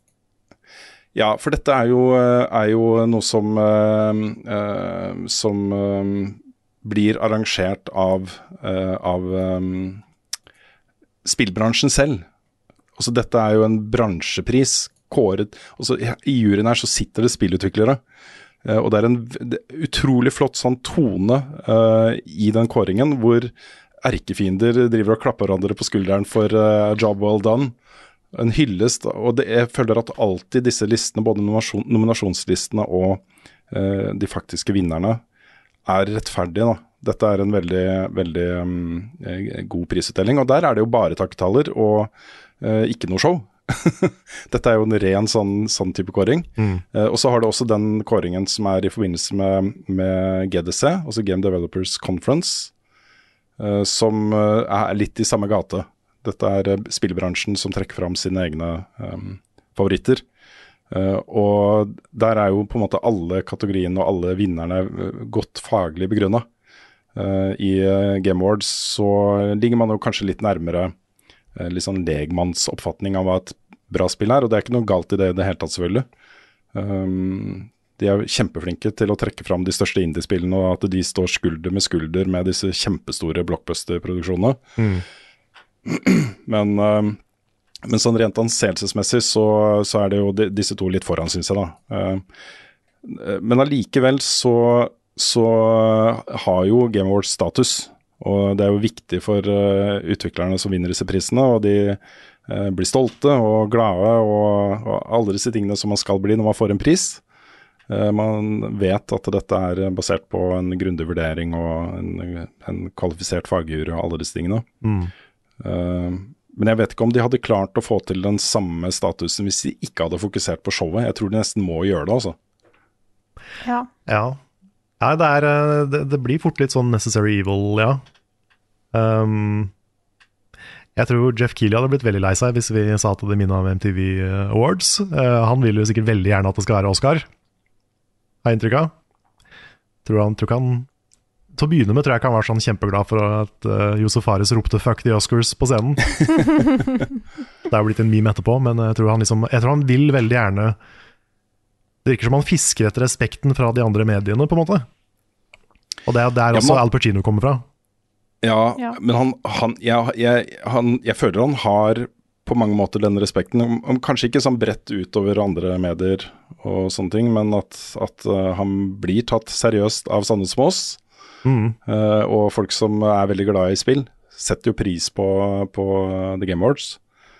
Ja, for dette er jo, er jo noe som, uh, uh, som uh, blir arrangert av, uh, av um, spillbransjen selv. Altså, dette er jo en bransjepris, kåret. Også, i juryen her så sitter det spillutviklere. Uh, og det er en v- utrolig flott sånn tone uh, i den kåringen, hvor erkefiender driver og klapper hverandre på skulderen for uh, job well done. En hyllest, og det, jeg føler at alltid disse listene, både nominasjon, nominasjonslistene og uh, de faktiske vinnerne, er rettferdige. Da. Dette er en veldig, veldig um, god prisutdeling, og der er det jo bare takketaller og uh, ikke noe show. Dette er jo en ren sånn, sånn type kåring. Mm. Uh, og så har det også den kåringen som er i forbindelse med, med G D C, altså Game Developers Conference, uh, som uh, er litt i samme gate. Dette er uh, spillbransjen som trekker fram sine egne um, favoritter. Uh, og der er jo på en måte alle kategoriene og alle vinnerne uh, godt faglig begrunnet. Uh, I uh, Game Awards så ligger man jo kanskje litt nærmere litt sånn legmannsoppfatning av hva et bra spill er, og det er ikke noe galt i det i det hele tatt, selvfølgelig. Um, de er kjempeflinke til å trekke fram de største indie-spillene, og at de står skulder med skulder med disse kjempestore blockbuster-produksjonene. Mm. Men, um, men sånn rent anseelsesmessig så, så er det jo de, disse to litt foran, synes jeg da. Uh, men allikevel så, så har jo Game Awards status. Og det er jo viktig for uh, utviklerne som vinner disse prisene, og de uh, blir stolte og glade og, og alle disse tingene som man skal bli når man får en pris. Uh, man vet at dette er basert på en grundig vurdering og en, en kvalifisert fagjury og alle disse tingene. Mm. Uh, men jeg vet ikke om de hadde klart å få til den samme statusen hvis de ikke hadde fokusert på showet. Jeg tror de nesten må gjøre det, altså. Ja. Ja. Nei, det, er, det, det blir fort litt sånn necessary evil, ja. Um, jeg tror Jeff Keighley hadde blitt veldig lei seg hvis vi sa til det minnet av M T V Awards. Uh, han vil jo sikkert veldig gjerne at det skal være Oscar, har jeg inntrykk av. Tror han, tror han Til å begynne med tror jeg ikke han var sånn kjempeglad for at uh, Josef Fares ropte 'fuck the Oscars' på scenen. Det er jo blitt en meme etterpå, men jeg tror han, liksom, jeg tror han vil veldig gjerne. Det virker som han fisker etter respekten fra de andre mediene, på en måte. Og det er der også ja, man, Al Pacino kommer fra. Ja, ja. men han, han, jeg, jeg, han Jeg føler han har på mange måter den respekten. Om, om kanskje ikke sånn bredt utover andre medier og sånne ting, men at, at uh, han blir tatt seriøst av sånne som oss. Mm. Uh, og folk som er veldig glad i spill, setter jo pris på, på The Game Awards.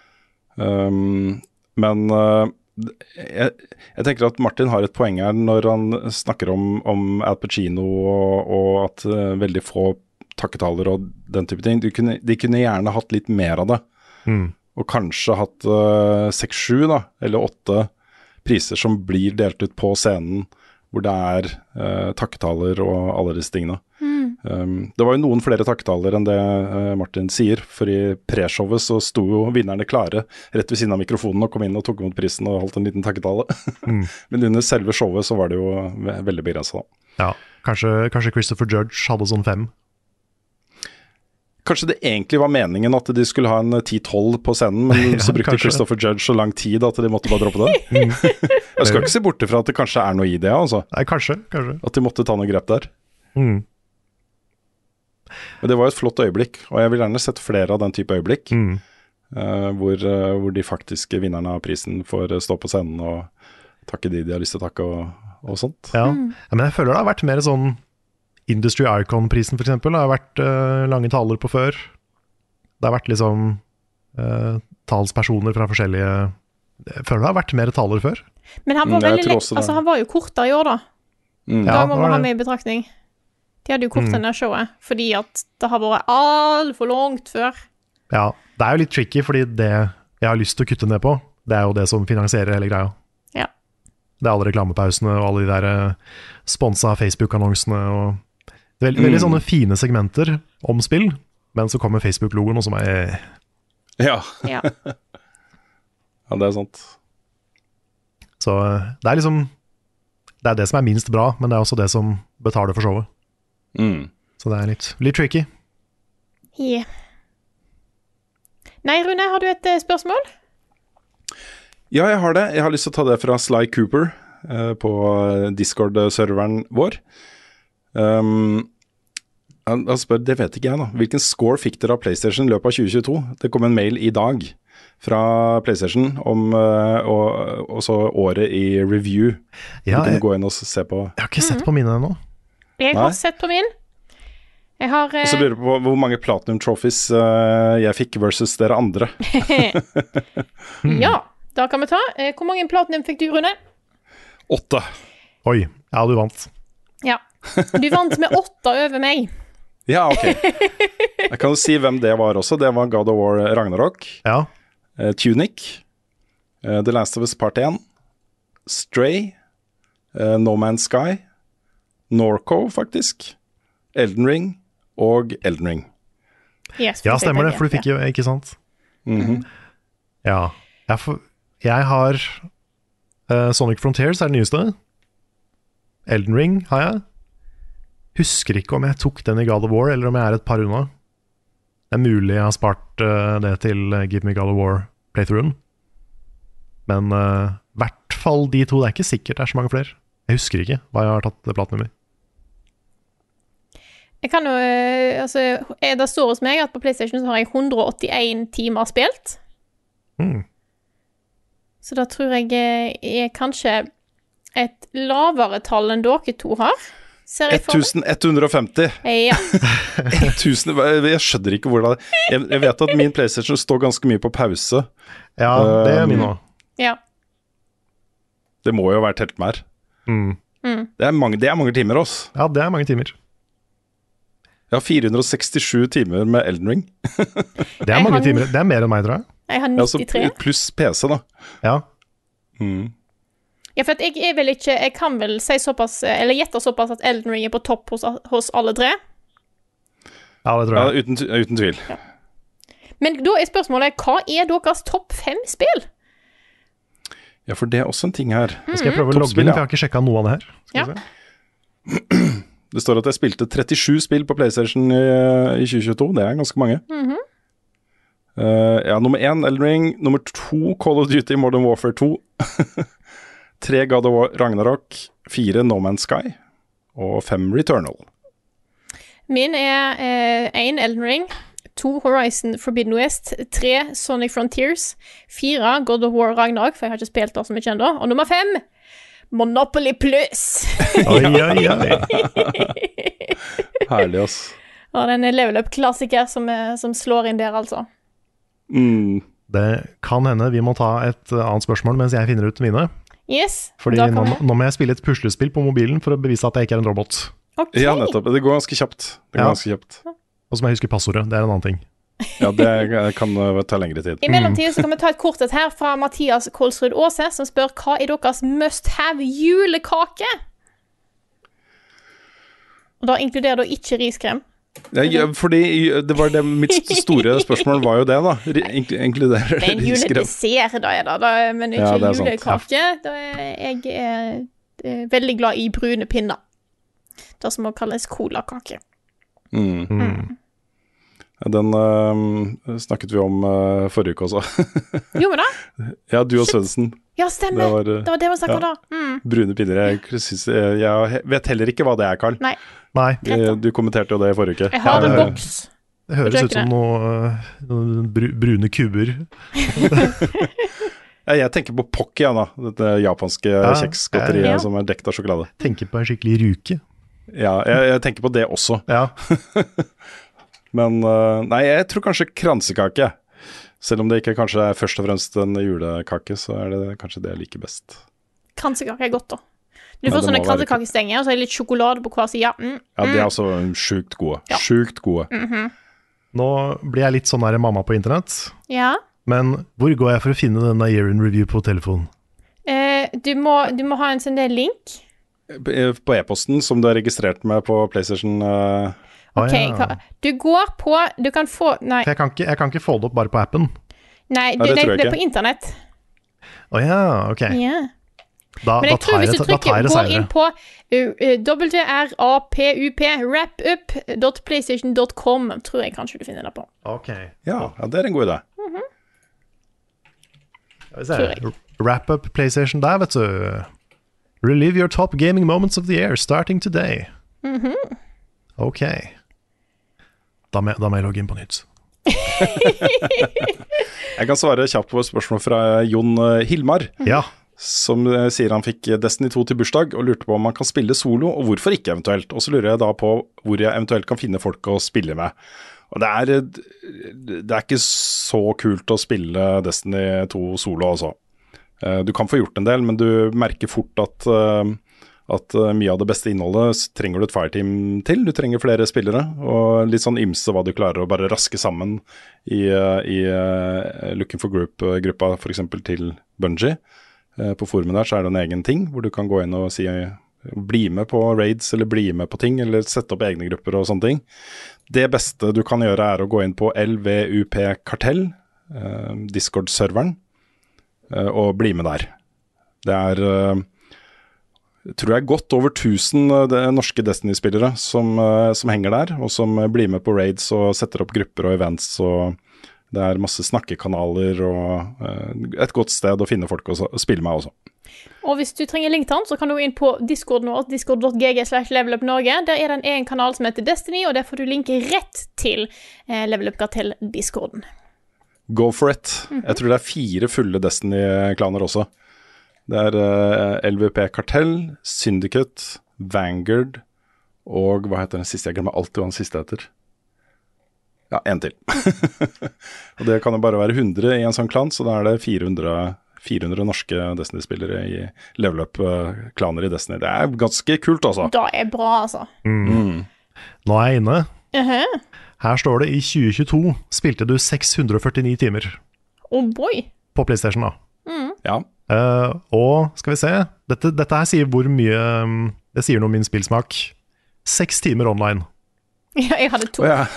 Um, men uh, Jeg, jeg tenker at Martin har et poeng her når han snakker om, om Al Pacino og, og at uh, veldig få takketaller og den type ting. De kunne, de kunne gjerne hatt litt mer av det. Mm. Og kanskje hatt seks, uh, sju da, eller åtte priser som blir delt ut på scenen, hvor det er uh, takketaller og alle disse tingene. Mm. Um, det var jo noen flere takketaler enn det uh, Martin sier, for i pre-showet så sto jo vinnerne klare rett ved siden av mikrofonen og kom inn og tok imot prisen og holdt en liten takketale. Mm. Men under selve showet så var det jo ve- veldig begrenset. Ja, kanskje, kanskje Christopher Judge hadde sånn fem. Kanskje det egentlig var meningen at de skulle ha en ti tolv på scenen, men Ja, så brukte kanskje. Christopher Judge så lang tid at de måtte bare droppe det. Mm. Jeg skal ikke se bort fra at det kanskje er noe i det, altså. Nei, kanskje, kanskje. At de måtte ta noe grep der. Mm. Men det var jo et flott øyeblikk, og jeg vil gjerne sett flere av den type øyeblikk, Mm. uh, hvor, uh, hvor de faktiske vinnerne av prisen får uh, stå på scenen og takke de de har lyst til å takke og, og sånt. Ja. Ja, men jeg føler det har vært mer sånn Industry Icon-prisen for eksempel. Det har vært uh, lange taler på før. Det har vært liksom uh, talspersoner fra forskjellige Jeg føler det har vært mer taler før. Men han var, Mm, jeg veldig tror le- også det. altså, han var jo kortere i år, da. Mm. Ja, Da må det var man ha det. med i betraktning. De hadde jo kortet Mm. det showet, fordi at det har vært altfor langt før. Ja, det er jo litt tricky, fordi det jeg har lyst til å kutte ned på, det er jo det som finansierer hele greia. Ja. Det er alle reklamepausene og alle de der eh, sponsa Facebook-annonsene og det er veldig, veldig Mm. sånne fine segmenter om spill, men så kommer Facebook-logoen og som er Ja. Ja. ja, det er sant. Så eh, det er liksom Det er det som er minst bra, men det er også det som betaler for showet. Mm. Så det er litt, litt tricky. Yeah. Nei, Rune, har du et eh, spørsmål? Ja, jeg har det. Jeg har lyst til å ta det fra Sly Cooper eh, på Discord-serveren vår. Um, han, han spør, det vet ikke jeg da. Hvilken score fikk dere av PlayStation i løpet av tjue tjueto? Det kom en mail i dag fra PlayStation om uh, og, og så året i review. Ja, du jeg, kunne gå inn og se på. jeg har ikke sett på mine ennå. Jeg Nei. har sett på min. Jeg har Og så eh, lurer jeg på hvor mange Platinum Trophies uh, jeg fikk versus dere andre. Ja, da kan vi ta. Eh, hvor mange platinum fikk du, Rune? Åtte. Oi, ja, du vant. Ja. Du vant med åtte over meg. Ja, ok. Jeg kan jo si hvem det var også. Det var God of War Ragnarok. Ja, Uh, Tunic, uh, The Last of Us Part one, Stray, uh, No Man's Sky, Norco faktisk, Elden Ring og Elden Ring. Yes, ja for stemmer det, begge. for du fikk jo, ikke sant? Mhm. Ja. Jeg, får, jeg har eh, Sonic Frontiers er den nyeste. Elden Ring har jeg. Husker ikke om jeg tok den i God of War, eller om jeg er et par unna. Det er mulig jeg har spart eh, det til eh, Give Me God of War-playthroughen. Men eh, i hvert fall de to. Det er ikke sikkert det er så mange flere. Jeg husker ikke hva jeg har tatt platinum i. Jeg kan jo, eh, altså, eh, det står hos meg at på PlayStation så har jeg hundre og åttien timer spilt. Mm. Så da tror jeg eh, er kanskje et lavere tall enn dere to har. Ser jeg for meg. eleven femti. Ja. tusen, jeg skjønner ikke hvordan jeg, jeg vet at min PlayStation står ganske mye på pause. Ja, det er min Um, òg. Ja. Det må jo være telt mer. Mm. Mm. Det er mange, det er mange timer, også. Ja, det er mange timer. Jeg har fire hundre og sekstisju timer med Elden Ring. Det er Jeg mange har- timer. Det er mer enn meg, tror jeg. Jeg har Altså, nittitre. pluss P C, da. Ja. Mm. Ja, for at jeg er vel ikke Jeg kan vel si såpass, eller gjette såpass at Elden Ring er på topp hos, hos alle tre. ja, det tror Ja, jeg. uten, uten tvil. Men da er spørsmålet, hva er deres topp fem spill? Ja, for det er også en ting her. Skal jeg prøve å logge Toppspill, inn, ja. for jeg har ikke sjekka noe av det her. Skal Ja. vi se. Det står at jeg spilte trettisju spill på PlayStation i, i tjue tjueto. Det er ganske mange. Mhm. Eh, ja, nummer én Elden Ring. Nummer to Call of Duty Modern Warfare to. Tre God of War Ragnarok. Fire No Man's Sky. Og fem Returnal. Min er én Elden Ring, to Horizon Forbidden West, tre Sonic Frontiers, fire God of War Ragnarok, for jeg har ikke spilt det så mye ennå, og nummer fem Monopoly Plus. Oi, oi, oi. Herlig, ass. Og den er level up-klassiker som, er- som slår inn der, altså. Mm. Det kan hende vi må ta et uh, annet spørsmål mens jeg finner ut mine. Yes. Fordi da nå, kan vi- nå må jeg spille et puslespill på mobilen for å bevise at jeg ikke er en robot. Ok. Ja, nettopp. Det går ganske kjapt. Det går Ja. ganske kjapt. Og så må jeg huske passordet. Det er en annen ting. Ja, det kan uh, ta lengre tid. I mellomtiden så kan vi ta et kort et her fra Mathias Kolsrud Aase, som spør hva er deres must have julekake? Og da inkluderer da ikke riskrem. Ja, fordi det var det, mitt store spørsmål var jo det da, inkluderer det er en juledessert da, er det, da, men ikke ja, julekake. Da er jeg er, er veldig glad i brune pinner. Det som må kalles colakake. Mm. Mm. Den uh, snakket vi om uh, forrige uke også. Jo, men da? Ja, du og Svendsen. Ja, stemmer. Det var, uh, det var det man snakket ja. da. Mm. Brune pinner. Jeg, synes, jeg, jeg vet heller ikke hva det er, Karl. Nei. Nei. Du kommenterte jo det i forrige uke. Jeg har en ja, boks. Det høres ut som noe, noen brune kuber. ja, jeg tenker på Pocky, ja, da. Dette japanske ja, kjeksgodteriet ja. som er dekt av sjokolade. Tenker på en skikkelig ruke. Ja, jeg, jeg tenker på det også. Ja. Men nei, jeg tror kanskje kransekake. Selv om det ikke kanskje er først og fremst en julekake, så er det kanskje det jeg liker best. Kransekake er godt da. Du får sånne kransekakestenger, og så er det litt sjokolade på hver side. Mm, ja, de er altså sjukt gode. Ja. Sjukt gode. Mm-hmm. Nå blir jeg litt sånn der mamma på internett. Ja. Men hvor går jeg for å finne denne year in review på telefonen? Eh, du, må, du må ha en sånn del link. På e-posten som du er registrert med på PlayStation. Uh... Ok, oh, ja. Du går på, du kan få, nei. Jeg kan, ikke, jeg kan ikke få det opp bare på appen. Nei, du, nei det, det er på internett. Å oh, ja, ok. Ja. Da, Men jeg da tror hvis du trykker, går inn på uh, W R A P U P wrapup dot playstation dot com, tror jeg kanskje du finner det på. Ok. Ja, ja det er en god idé. Mm-hmm. Tror jeg. Wrap up PlayStation der, vet du. Relive your top gaming moments of the year, starting today. Mhm. Ok. Da må, da må jeg logge inn på nytt. Jeg kan svare kjapt på et spørsmål fra Jon Hilmar. Ja. Som sier han fikk Destiny to til bursdag og lurte på om man kan spille solo, og hvorfor ikke eventuelt. Og så lurer jeg da på hvor jeg eventuelt kan finne folk å spille med. Og det er, det er ikke så kult å spille Destiny to solo altså. Du kan få gjort en del, men du merker fort at, at mye av det beste innholdet trenger du et fireteam til. Du trenger flere spillere, og litt sånn ymse hva du klarer å bare raske sammen i, i Looking for Group-gruppa, for eksempel til Bungie. På forumet der så er det en egen ting hvor du kan gå inn og si bli med på raids eller bli med på ting eller sette opp egne grupper og sånne ting. Det beste du kan gjøre er å gå inn på L V U P Kartell, eh, Discord-serveren, eh, og bli med der. Det er, eh, tror jeg, godt over tusen uh, norske Destiny-spillere som, uh, som henger der, og som uh, blir med på raids og setter opp grupper og events og det er masse snakkekanaler og uh, et godt sted å finne folk å spille med også. Og hvis du trenger link til den, så kan du gå inn på Discorden vår, discord dot g g slash level up norge. Der er det en egen kanal som heter Destiny, og der får du linke rett til eh, Level Up Kartell Discorden. Go for it. Mm-hmm. Jeg tror det er fire fulle Destiny-klaner også. Det er uh, L V P Kartell, Syndicate, Vanguard, og hva heter den siste? Jeg glemmer alltid hva den siste heter. Ja, en til. Og det kan jo bare være hundre i en sånn klan, så da er det fire hundre, fire hundre norske Destiny-spillere i level up-klaner i Destiny. Det er ganske kult, altså. Det er bra, altså. Mm. Mm. Nå er jeg inne. Uh-huh. Her står det i tjue tjueto spilte du seks hundre førtini timer. Oh boy. På PlayStation da. Mm. Ja. Uh, og skal vi se, dette, dette her sier hvor mye, um, det sier noe om min spillsmak. Seks timer online. Ja, jeg hadde to. Oh, ja.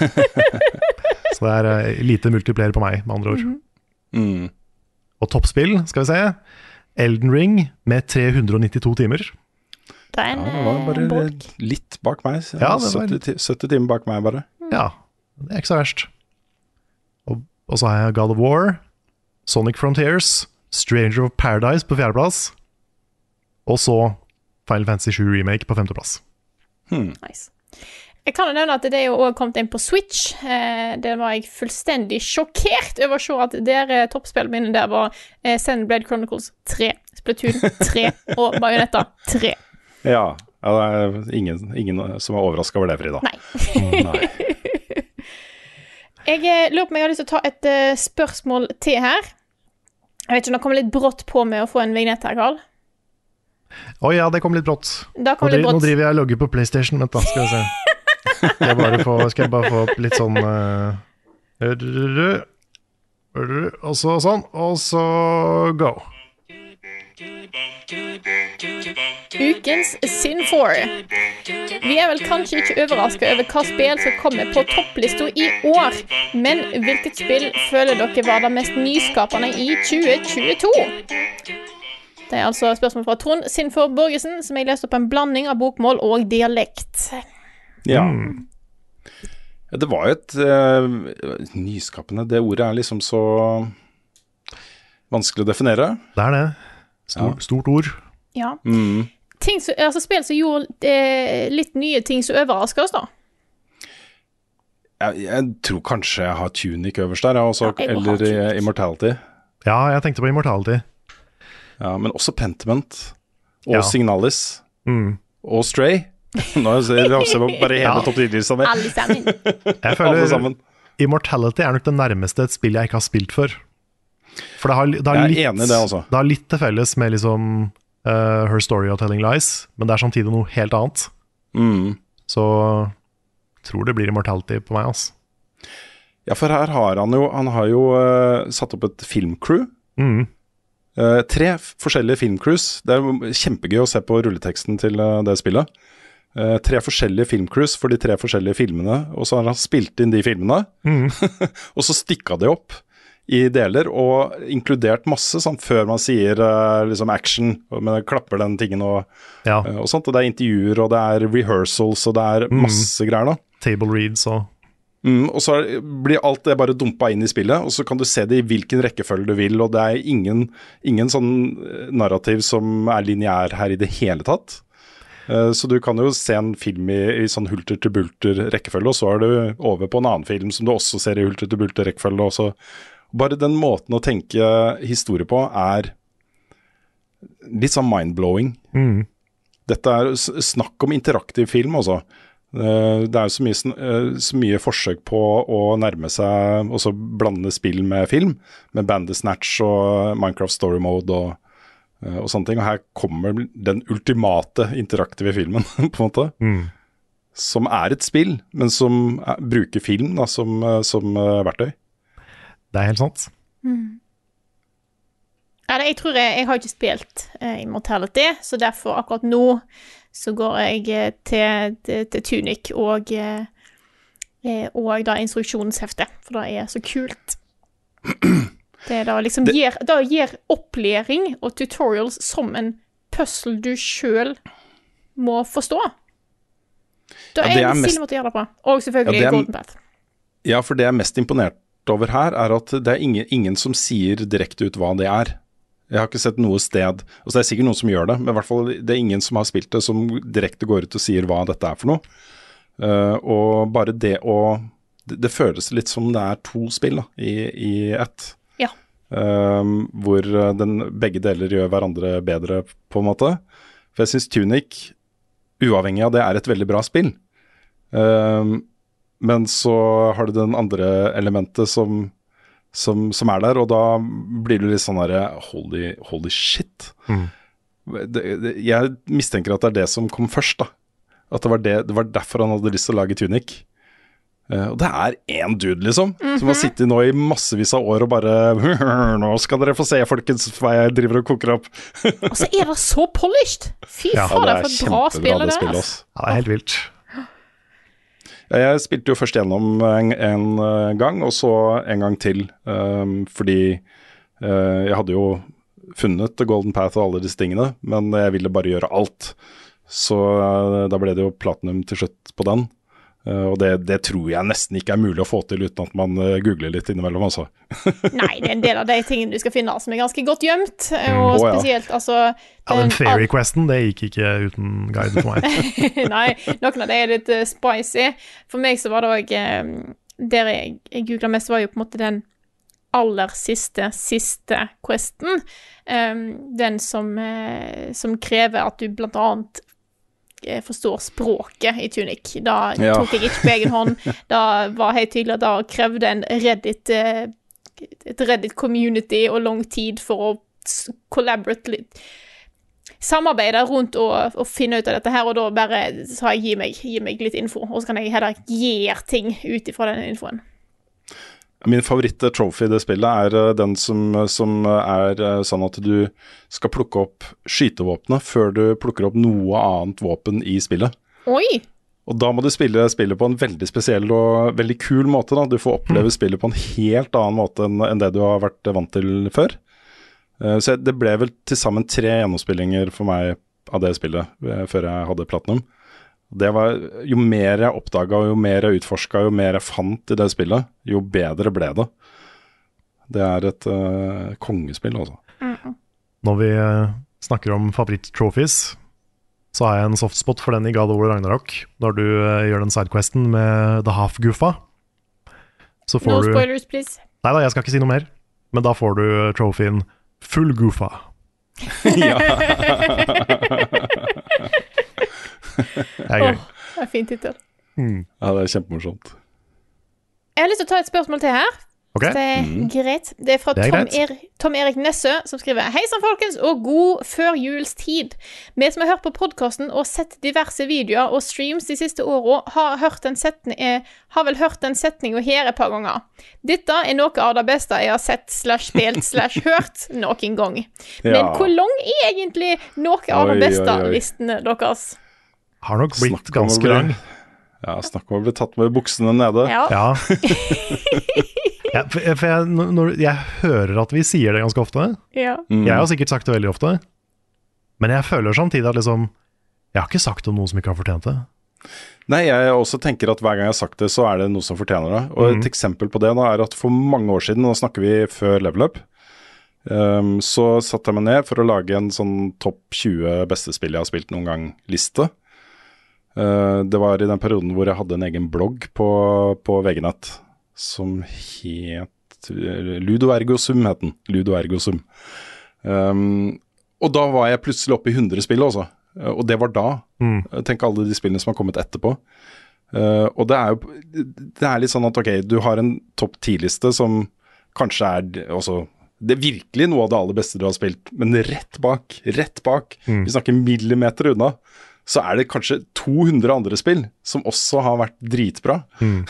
Så det er uh, lite multiplayer på meg, med andre ord. Mm-hmm. Mm. Og toppspill, skal vi se, Elden Ring med tre hundre nittito timer. Det er en ja, det var bare bolk. Litt bak meg. Ja, det var sytti, sytti timer bak meg bare. Mm. Ja, det er ikke så verst. Og, og så har jeg God of War, Sonic Frontiers, Stranger of Paradise på fjerdeplass, og så Final Fantasy sju Remake på femteplass. Hmm. Nice. Jeg kan jo nevne at det er jo også kommet inn på Switch. Eh, det var jeg fullstendig sjokkert over å se at dere toppspillene mine der var eh, Xenoblade Chronicles tre, Splatoon tre og Bayonetta tre. Ja, ja det er ingen, ingen som er overrasket over det, Frida. Nei. Mm, nei. Jeg eh, lurer på om jeg har lyst til å ta et uh, spørsmål til her. Jeg vet ikke om det kommer litt brått på med å få en vignett her, Karl. Å ja, det kom litt brått. Da kom Nå, litt driver, brått. nå driver jeg og logger på PlayStation, vent da, skal vi se. Skal jeg bare få, skal jeg bare få opp litt sånn uh, og så sånn, og så go. Ukens Sin four. Vi er vel kanskje ikke overrasket over hva spill som kommer på topplista i år, men hvilket spill føler dere var det mest nyskapende i tjue tjueto? Det er altså spørsmål fra Trond Sin four Borgesen, som jeg leste opp en blanding av bokmål og dialekt. Ja. Det var jo et uh, nyskapende, det ordet er liksom så vanskelig å definere. Det er det. Stor, Ja. Stort ord. Ja. Mm. Ting som, altså spill som gjorde eh, litt nye ting som overrasker oss da. Jeg, jeg tror kanskje jeg har Tunic øverst der, ja, også, Ja, jeg må ha eller Tunic. Immortality. Ja, jeg tenkte på Immortality. Ja, men også Pentiment og Ja. Signalis Mm. og Stray. Nå ser jeg bare hele Ja. topp ti-lista mi. Alle sammen. Jeg Alle føler sammen. Immortality er nok det nærmeste et spill jeg ikke har spilt før. For det har, det har, Jeg er litt, enig i det, altså. det har litt til felles med liksom uh, Her Story og Telling Lies, men det er samtidig noe helt annet. Mm. Så tror det blir Immortality på meg, altså. Ja, for her har han jo Han har jo uh, satt opp et filmcrew. Mm. Uh, tre f- forskjellige filmcrews. Det er jo kjempegøy å se på rulleteksten til uh, det spillet. Uh, tre forskjellige filmcrews for de tre forskjellige filmene, og så har han spilt inn de filmene. Mm. Og så stikka de opp i deler, og inkludert masse sånn, før man sier uh, liksom action, og man klapper den tingen og, Ja. uh, og sånt. Og det er intervjuer, og det er rehearsals, og det er masse greier da. Table reads og Mm, og så er- blir alt det bare dumpa inn i spillet, og så kan du se det i hvilken rekkefølge du vil, og det er ingen, ingen sånn eh, narrativ som er lineær her i det hele tatt. Eh, så du kan jo se en film i, i sånn hulter til bulter rekkefølge, og så er du over på en annen film som du også ser i hulter til bulter rekkefølge. Og så bare den måten å tenke historie på er litt sånn mind-blowing. mm. Dette er s- snakk om interaktiv film også. Eh, Det er jo så mye, sn- eh, så mye forsøk på å nærme seg og så blande spill med film, med Bandersnatch og Minecraft Story Mode og, eh, og sånne ting. Og her kommer den ultimate interaktive filmen, på en måte. Mm. Som er et spill, men som er, bruker film da, som, eh, som eh, verktøy. Det er helt sant. Ja, det, jeg tror jeg, jeg har ikke spilt eh, Immortality, så derfor akkurat nå så går jeg eh, til, til, til Tunic og, eh, eh, og da instruksjonsheftet, for det er så kult. Det er da liksom Det- gir, da gir opplæring og tutorials som en puzzle du selv må forstå. Da Ja, er det det er en mest- stilig måte å gjøre det på. Og selvfølgelig Ja, det er- Golden Path. Ja, for det jeg er mest imponert over her, er at det er ingen, ingen som sier direkte ut hva det er. Jeg har ikke sett noe sted, altså det er sikkert noen som gjør det, men i hvert fall det er ingen som har spilt det som direkte går ut og sier hva dette er for noe. Eh, og bare det å, det, det føles litt som det er to spill da, i, i ett. Ja. Eh, hvor den, begge deler gjør hverandre bedre, på en måte. For jeg synes Tunic, uavhengig av det, er et veldig bra spill. Eh, men så har du den andre elementet som, som, som er der, og da blir du litt sånn der, holy, holy shit. Mm. Det, det, jeg mistenker at det er det som kom først da. At det var, det, det var derfor han hadde lyst til å lage Tunic. Uh, og det er én dude liksom, som har sittet nå i massevis av år og bare nå skal dere få se folkens hva jeg driver og koker opp. Og så er det så polished! Fy Ja, faen, det for er et bra spill kjempebra det det spillet er. også. Ja, det er helt vilt. Ja, Jeg spilte jo først gjennom en, en uh, gang, og så en gang til, um, fordi uh, jeg hadde jo funnet The Golden Path og alle disse tingene, men jeg ville bare gjøre alt. Så uh, da ble det jo platinum til slutt på den. Uh, og det, det tror jeg nesten ikke er mulig å få til uten at man uh, googler litt innimellom, altså. Nei, det er en del av de tingene du skal finne som er ganske godt gjemt, og Å, ja. spesielt, altså Ja, den den- Fairy-questen, det gikk ikke uten guide for meg. Nei, noen av det er litt eh, spicy. For meg så var det òg der jeg, jeg googla mest, var jo på en måte den aller siste, siste questen. Um, den som, eh, som krever at du blant annet eh, forstår språket i Tunic. Da Ja. tok jeg ikke på egen hånd. Da var helt tydelig at da krevde en Reddit eh, et Reddit-community og lang tid for å s- collaborate litt. Samarbeide rundt og, og finne ut av dette her, og da bare sa jeg gi meg, gi meg litt info, og så kan jeg heller gjøre ting ut ifra den infoen. Min favoritt-trophy i det spillet er uh, den som, som er uh, sånn at du skal plukke opp skytevåpenet før du plukker opp noe annet våpen i spillet. Oi! Og da må du spille spillet på en veldig spesiell og veldig kul måte. Da. Du får oppleve mm. spillet på en helt annen måte enn, enn det du har vært vant til før. Uh, så det ble vel til sammen tre gjennomspillinger for meg av det spillet uh, før jeg hadde Platinum. Det var, jo mer jeg oppdaget, jo mer jeg utforsket, jo mer jeg fant i det spillet, jo bedre ble det. Det er et uh, kongespill, altså. Mm. Når vi uh, snakker om favoritt-trophies, så har jeg en softspot for den i God of War Ragnarok. Når du uh, gjør den sidequesten med The Half-Guffa, så får no du... No spoilers, please. Neida, jeg skal ikke si noe mer. Men da får du uh, trophyen Full Guffa. Ja. Det er gøy. Oh, det er fint tittel. Mm. Ja, det er kjempemorsomt. Jeg har lyst til å ta et spørsmål til her. Ok. Det er Mm. greit. Det er fra Det er Tom, greit. er Tom Erik Nessø, som skriver: Hei sann, folkens, og god førjulstid. Vi som har hørt på podcasten og sett diverse videoer og streams de siste årene, har, hørt en setning, eh, har vel hørt en setning og her et par ganger. Dette er noe av det beste jeg har sett slash spilt slash hørt noen gang. Men Ja. hvor lang er egentlig noe av Oi, det beste oi, oi. listene deres? Har nok blitt Snakk om å ganske bli- lang. Ja, snakk om å bli tatt med buksene nede. Ja. Ja. ja for, for jeg, når, jeg hører at vi sier det ganske ofte. ja. Mm. Jeg har sikkert sagt det veldig ofte. Men jeg føler samtidig at liksom jeg har ikke sagt om noe som ikke har fortjent det. Nei, jeg også tenker at hver gang jeg har sagt det, så er det noe som fortjener det. Og Mhm. et eksempel på det da er at for mange år siden, nå snakker vi før Level Up, um, så satte jeg meg ned for å lage en sånn topp tjue beste spill jeg har spilt noen gang-liste. Uh, det var i den perioden hvor jeg hadde en egen blogg på, på V G-nett som het uh, Ludo Ergosum het den. Ludo Ergosum. Um, og da var jeg plutselig oppe i hundre spill også. Uh, og det var da. Mm. Tenk alle de spillene som har kommet etterpå. Uh, og det er jo det er litt sånn at ok, du har en topp ti-liste som kanskje er d- også, det er virkelig noe av det aller beste du har spilt, men rett bak, rett bak, Mm. vi snakker millimeter unna, så er det kanskje to hundre andre spill som også har vært dritbra. Mm.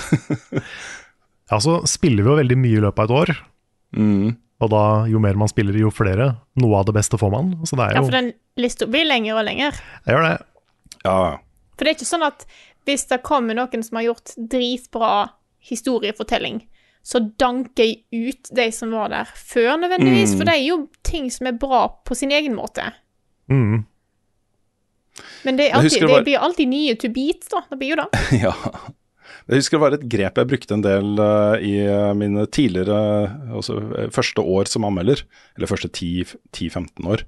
Ja, så spiller vi jo veldig mye i løpet av et år. Mm. Og da, jo mer man spiller, jo flere. Noe av det beste får man. Så det er ja, jo for den lista blir lenger og lenger. Jeg gjør det. Ja, For det er ikke sånn at hvis det kommer noen som har gjort dritbra historiefortelling, så danker jeg ut de som var der før nødvendigvis, Mm. for det er jo ting som er bra på sin egen måte. Mm. Men det, er Jeg alltid, husker det det var- blir alltid nye to beat, da. Det blir jo det. ja. Jeg husker det var et grep jeg brukte en del uh, i uh, mine tidligere, altså uh, første år som anmelder, eller første ti til femten år.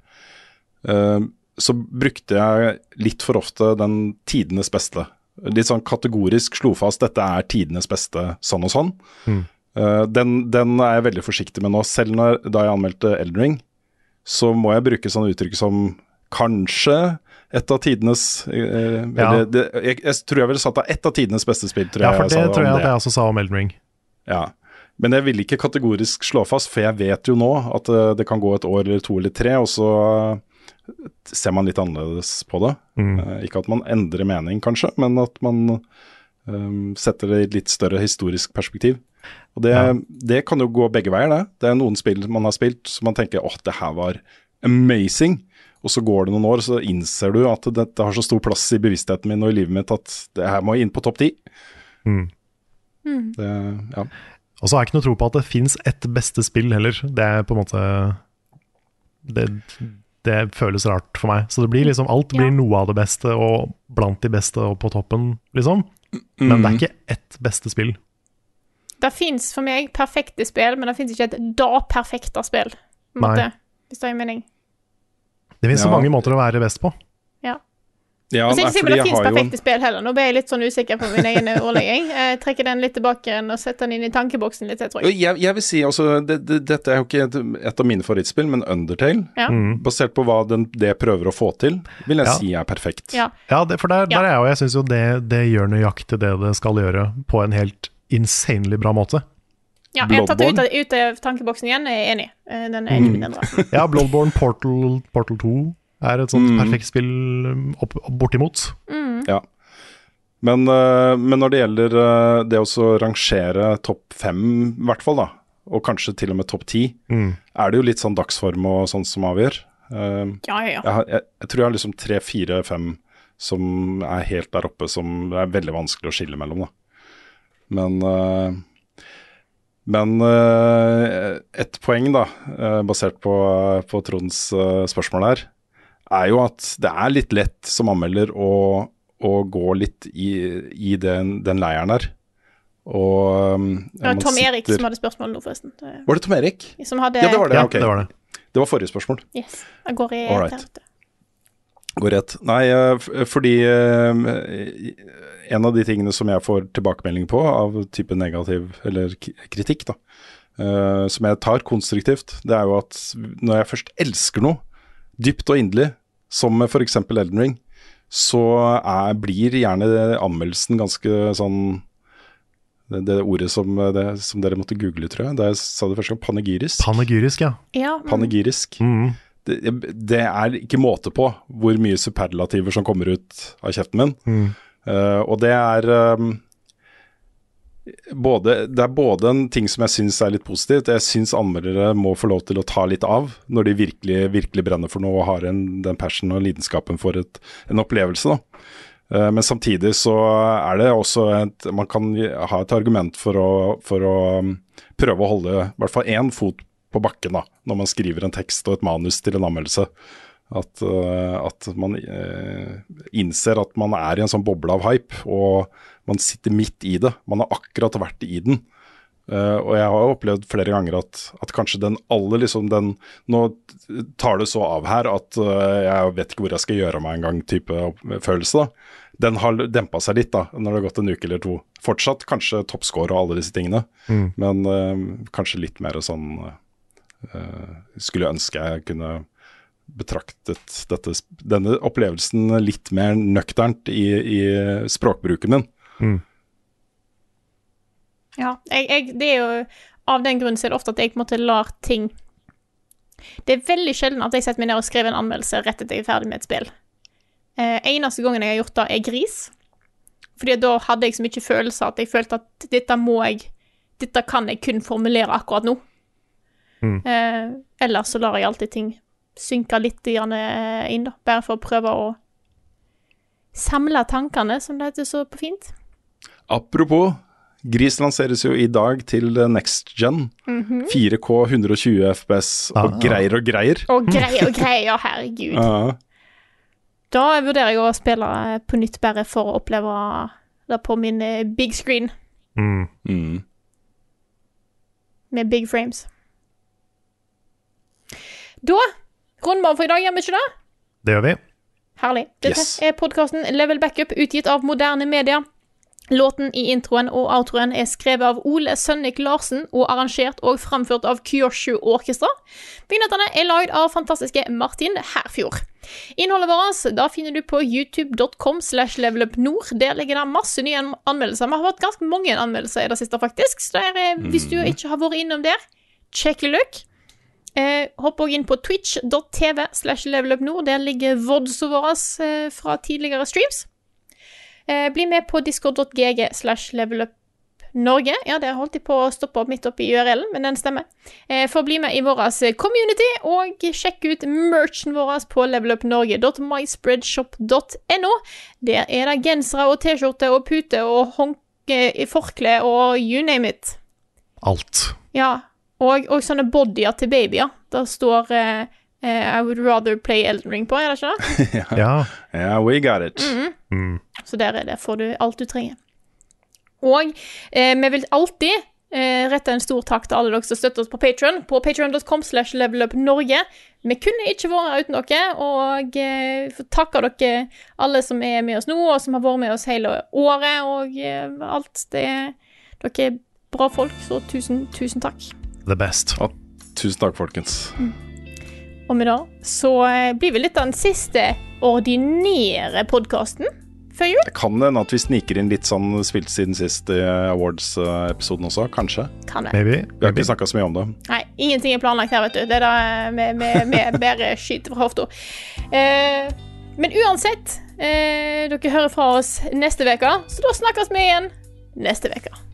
Uh, så brukte jeg litt for ofte den tidenes beste. Litt sånn kategorisk slo fast, dette er tidenes beste, sånn og sånn. Mm. Uh, den, den er jeg veldig forsiktig med nå. Selv når, da jeg anmeldte Elden Ring, så må jeg bruke sånne uttrykk som kanskje et av tidenes eh, Ja. eller det, jeg, jeg tror jeg ville satt av ett av tidenes beste spill, tror Ja, jeg for jeg det sa om tror jeg det. at jeg også sa om Elden Ring. Ja. Men jeg vil ikke kategorisk slå fast, for jeg vet jo nå at uh, det kan gå et år eller to eller tre, og så uh, ser man litt annerledes på det. Mm. Uh, ikke at man endrer mening, kanskje, men at man um, setter det i et litt større historisk perspektiv. Og det, Ja. det kan jo gå begge veier, det. Det er noen spill man har spilt som man tenker åh, det her var amazing. Og så går det noen år, så innser du at dette har så stor plass i bevisstheten min og i livet mitt at det her må inn på topp ti. Mm. Det, ja. Og så har jeg ikke noe tro på at det finnes ett beste spill heller. Det er på en måte det, det føles rart for meg. Så det blir liksom alt blir Ja. noe av det beste, og blant de beste og på toppen, liksom. Men det er ikke ett beste spill. Det fins for meg perfekte spill, men det fins ikke et da-perfekte spill. På en Nei. måte, hvis det gir mening. Det finnes så Ja. mange måter å være best på. Ja, Og så er nei, jeg ikke sikker på fordi det jeg fins har jo en- perfekte spill heller. Nå ble jeg litt sånn usikker på min egen ordlegging. Jeg trekker den litt tilbake igjen og setter den inn i tankeboksen litt, jeg tror Jo, jeg. Jeg, jeg vil si altså, det, det, dette er jo ikke et, et av mine favorittspill, men Undertale, Ja. Mm. basert på hva den, det prøver å få til, vil jeg Ja. si er perfekt. Ja. Ja, det, for der, Ja. der er jeg, og jeg syns jo det, det gjør nøyaktig det det skal gjøre, på en helt insanely bra måte. Ja, jeg har tatt det ut Bloodborne. av, ut av tankeboksen igjen, jeg er enig. Eh, Den er ikke min endra. Ja, Bloodborne Portal, Portal to er et sånt Mm. perfekt spill um, opp, opp bortimot. Ja. Men, uh, men når det gjelder uh, det å rangere topp fem, i hvert fall da, og kanskje til og med topp ti, mm. er det jo litt sånn dagsform og sånn som avgjør. Uh, ja, ja, ja. Jeg, jeg, jeg tror jeg har liksom tre, fire, fem som er helt der oppe, som er veldig vanskelig å skille mellom da. Men, uh, men uh, et poeng da, uh, basert på, på Tronds uh, spørsmål her, er jo at det er litt lett som anmelder å og gå litt i, i den, den leiren der. Og um, det var Tom sitter... Erik som hadde spørsmål nå, forresten. Det... Var det Tom Erik? Som hadde... Ja, det var det. Ja, okay. det var det. Det var forrige spørsmål. Yes, jeg går i right. Går rett. Nei, fordi en av de tingene som jeg får tilbakemelding på av type negativ eller kritikk da, som jeg tar konstruktivt, det er jo at når jeg først elsker noe dypt og inderlig, som med for eksempel Elden Ring, så er, blir gjerne anmeldelsen ganske sånn, det, det ordet som, det, som dere måtte google, tror jeg. Det sa det første gang, panegyrisk. Panegyrisk, ja. ja mm. Panegyrisk. Mm. Det, det er ikke måte på hvor mye superlativer som kommer ut av kjeften min. Mm. Uh, og det er um, både, det er både en ting som jeg synes er litt positivt. Jeg synes anmeldere må få lov til å ta litt av når de virkelig, virkelig brenner for noe og har en, den passion og lidenskapen for et, en opplevelse da. Uh, men samtidig så er det også et, man kan ha et argument for å, for å um, prøve å holde i hvert fall en fot på bakken da, når man skriver en tekst og et manus til en anmeldelse. At, uh, at man uh, innser at man er i en sånn boble av hype, og man sitter midt i det. Man har akkurat vært i den. Uh, og jeg har opplevd flere ganger at, at kanskje den alle liksom den, nå tar det så av her at uh, jeg vet ikke hvor jeg skal gjøre meg en gang type følelse da. Den har dempet seg litt da, når det har gått en uke eller to. Fortsatt kanskje toppscore og alle disse tingene, mm. men uh, kanskje litt mer sånn, uh, skulle ønske jeg kunne betraktet dette, denne opplevelsen litt mer nøkternt i, i språkbruken min. Mm. Ja, jeg, jeg, det er jo av den grunnen så er det ofte at jeg på en måte lar ting det er veldig sjelden at jeg setter meg ned og skriver en anmeldelse rett etter jeg er ferdig med et spill. Eh, eneste gangen jeg har gjort det er gris, fordi da hadde jeg så mye følelser at jeg følte at dette må jeg dette kan jeg kun formulere akkurat nå. Mm. Eh, ellers så lar jeg alltid ting synke litt inn da, bare for å prøve å samle tankene, som det heter så på fint. Apropos, Gris lanseres jo i dag til Next Gen. Mm-hmm. fire K, hundre og tjue F P S og ah, greier og greier. Og greier og greier, herregud. Ah. Da vurderer jeg å spille på nytt bare for å oppleve det på min big screen. Mm. Mm. Med big frames. Da runder vi av for i dag, gjør vi ikke det? Det gjør vi. Herlig. Dette yes. er podcasten Level Backup, utgitt av Moderne Media. Låten i introen og outroen er skrevet av Ole Sønnik Larsen og arrangert og framført av Kyoshu Orkestra. Vignettene er laget av fantastiske Martin Herfjord. Innholdet vårt da finner du på youtube dot com slash levelupnord. Der ligger det masse nye anmeldelser. Vi har hatt ganske mange anmeldelser i det siste, faktisk. Så der er, hvis du ikke har vært innom der, check a look. Eh, hopp også inn på twitch dot tv slash levelupnord. Der ligger vodsa våre eh, fra tidligere streams. Eh, bli med på discord dot g g slash levelupnorge. Ja, det holdt jeg på å stoppe opp midt opp i U R L-en, men den stemmer. Eh, for å bli med i vår community, og sjekk ut merchen vår på levelupnorge dot myspreadshop dot no. Der er det gensere og t-skjorte og pute og honke i forkle og you name it. Alt. Ja, og, og sånne bodyer til babyer. Der står uh, uh, I would rather play Elden Ring på, er det ikke det? ja. yeah, we got it. Mm-hmm. Mm. Så der er det, får du alt du trenger. Og eh, vi vil alltid eh, rette en stor takk til alle dere som støtter oss på Patreon, på patreon dot com slash levelupnorge. Vi kunne ikke vært uten dere, og eh, takker dere alle som er med oss nå, og som har vært med oss hele året, og eh, alt det. Dere er bra folk, så tusen, tusen takk. The best. Ja, tusen takk, folkens. Mm. Og med da, så eh, blir vi litt av den siste ordinære podcasten før jul. Det kan hende at vi sniker inn litt sånn spilt siden sist i Awards-episoden også, kanskje. Kan det. Maybe. Vi har ikke snakket så mye om det. Nei, ingenting er planlagt her, vet du. Det er da med, med, med bare skyt fra hofta. Eh, Men uansett, eh, dere hører fra oss neste veka, så da snakkes vi igjen neste veka.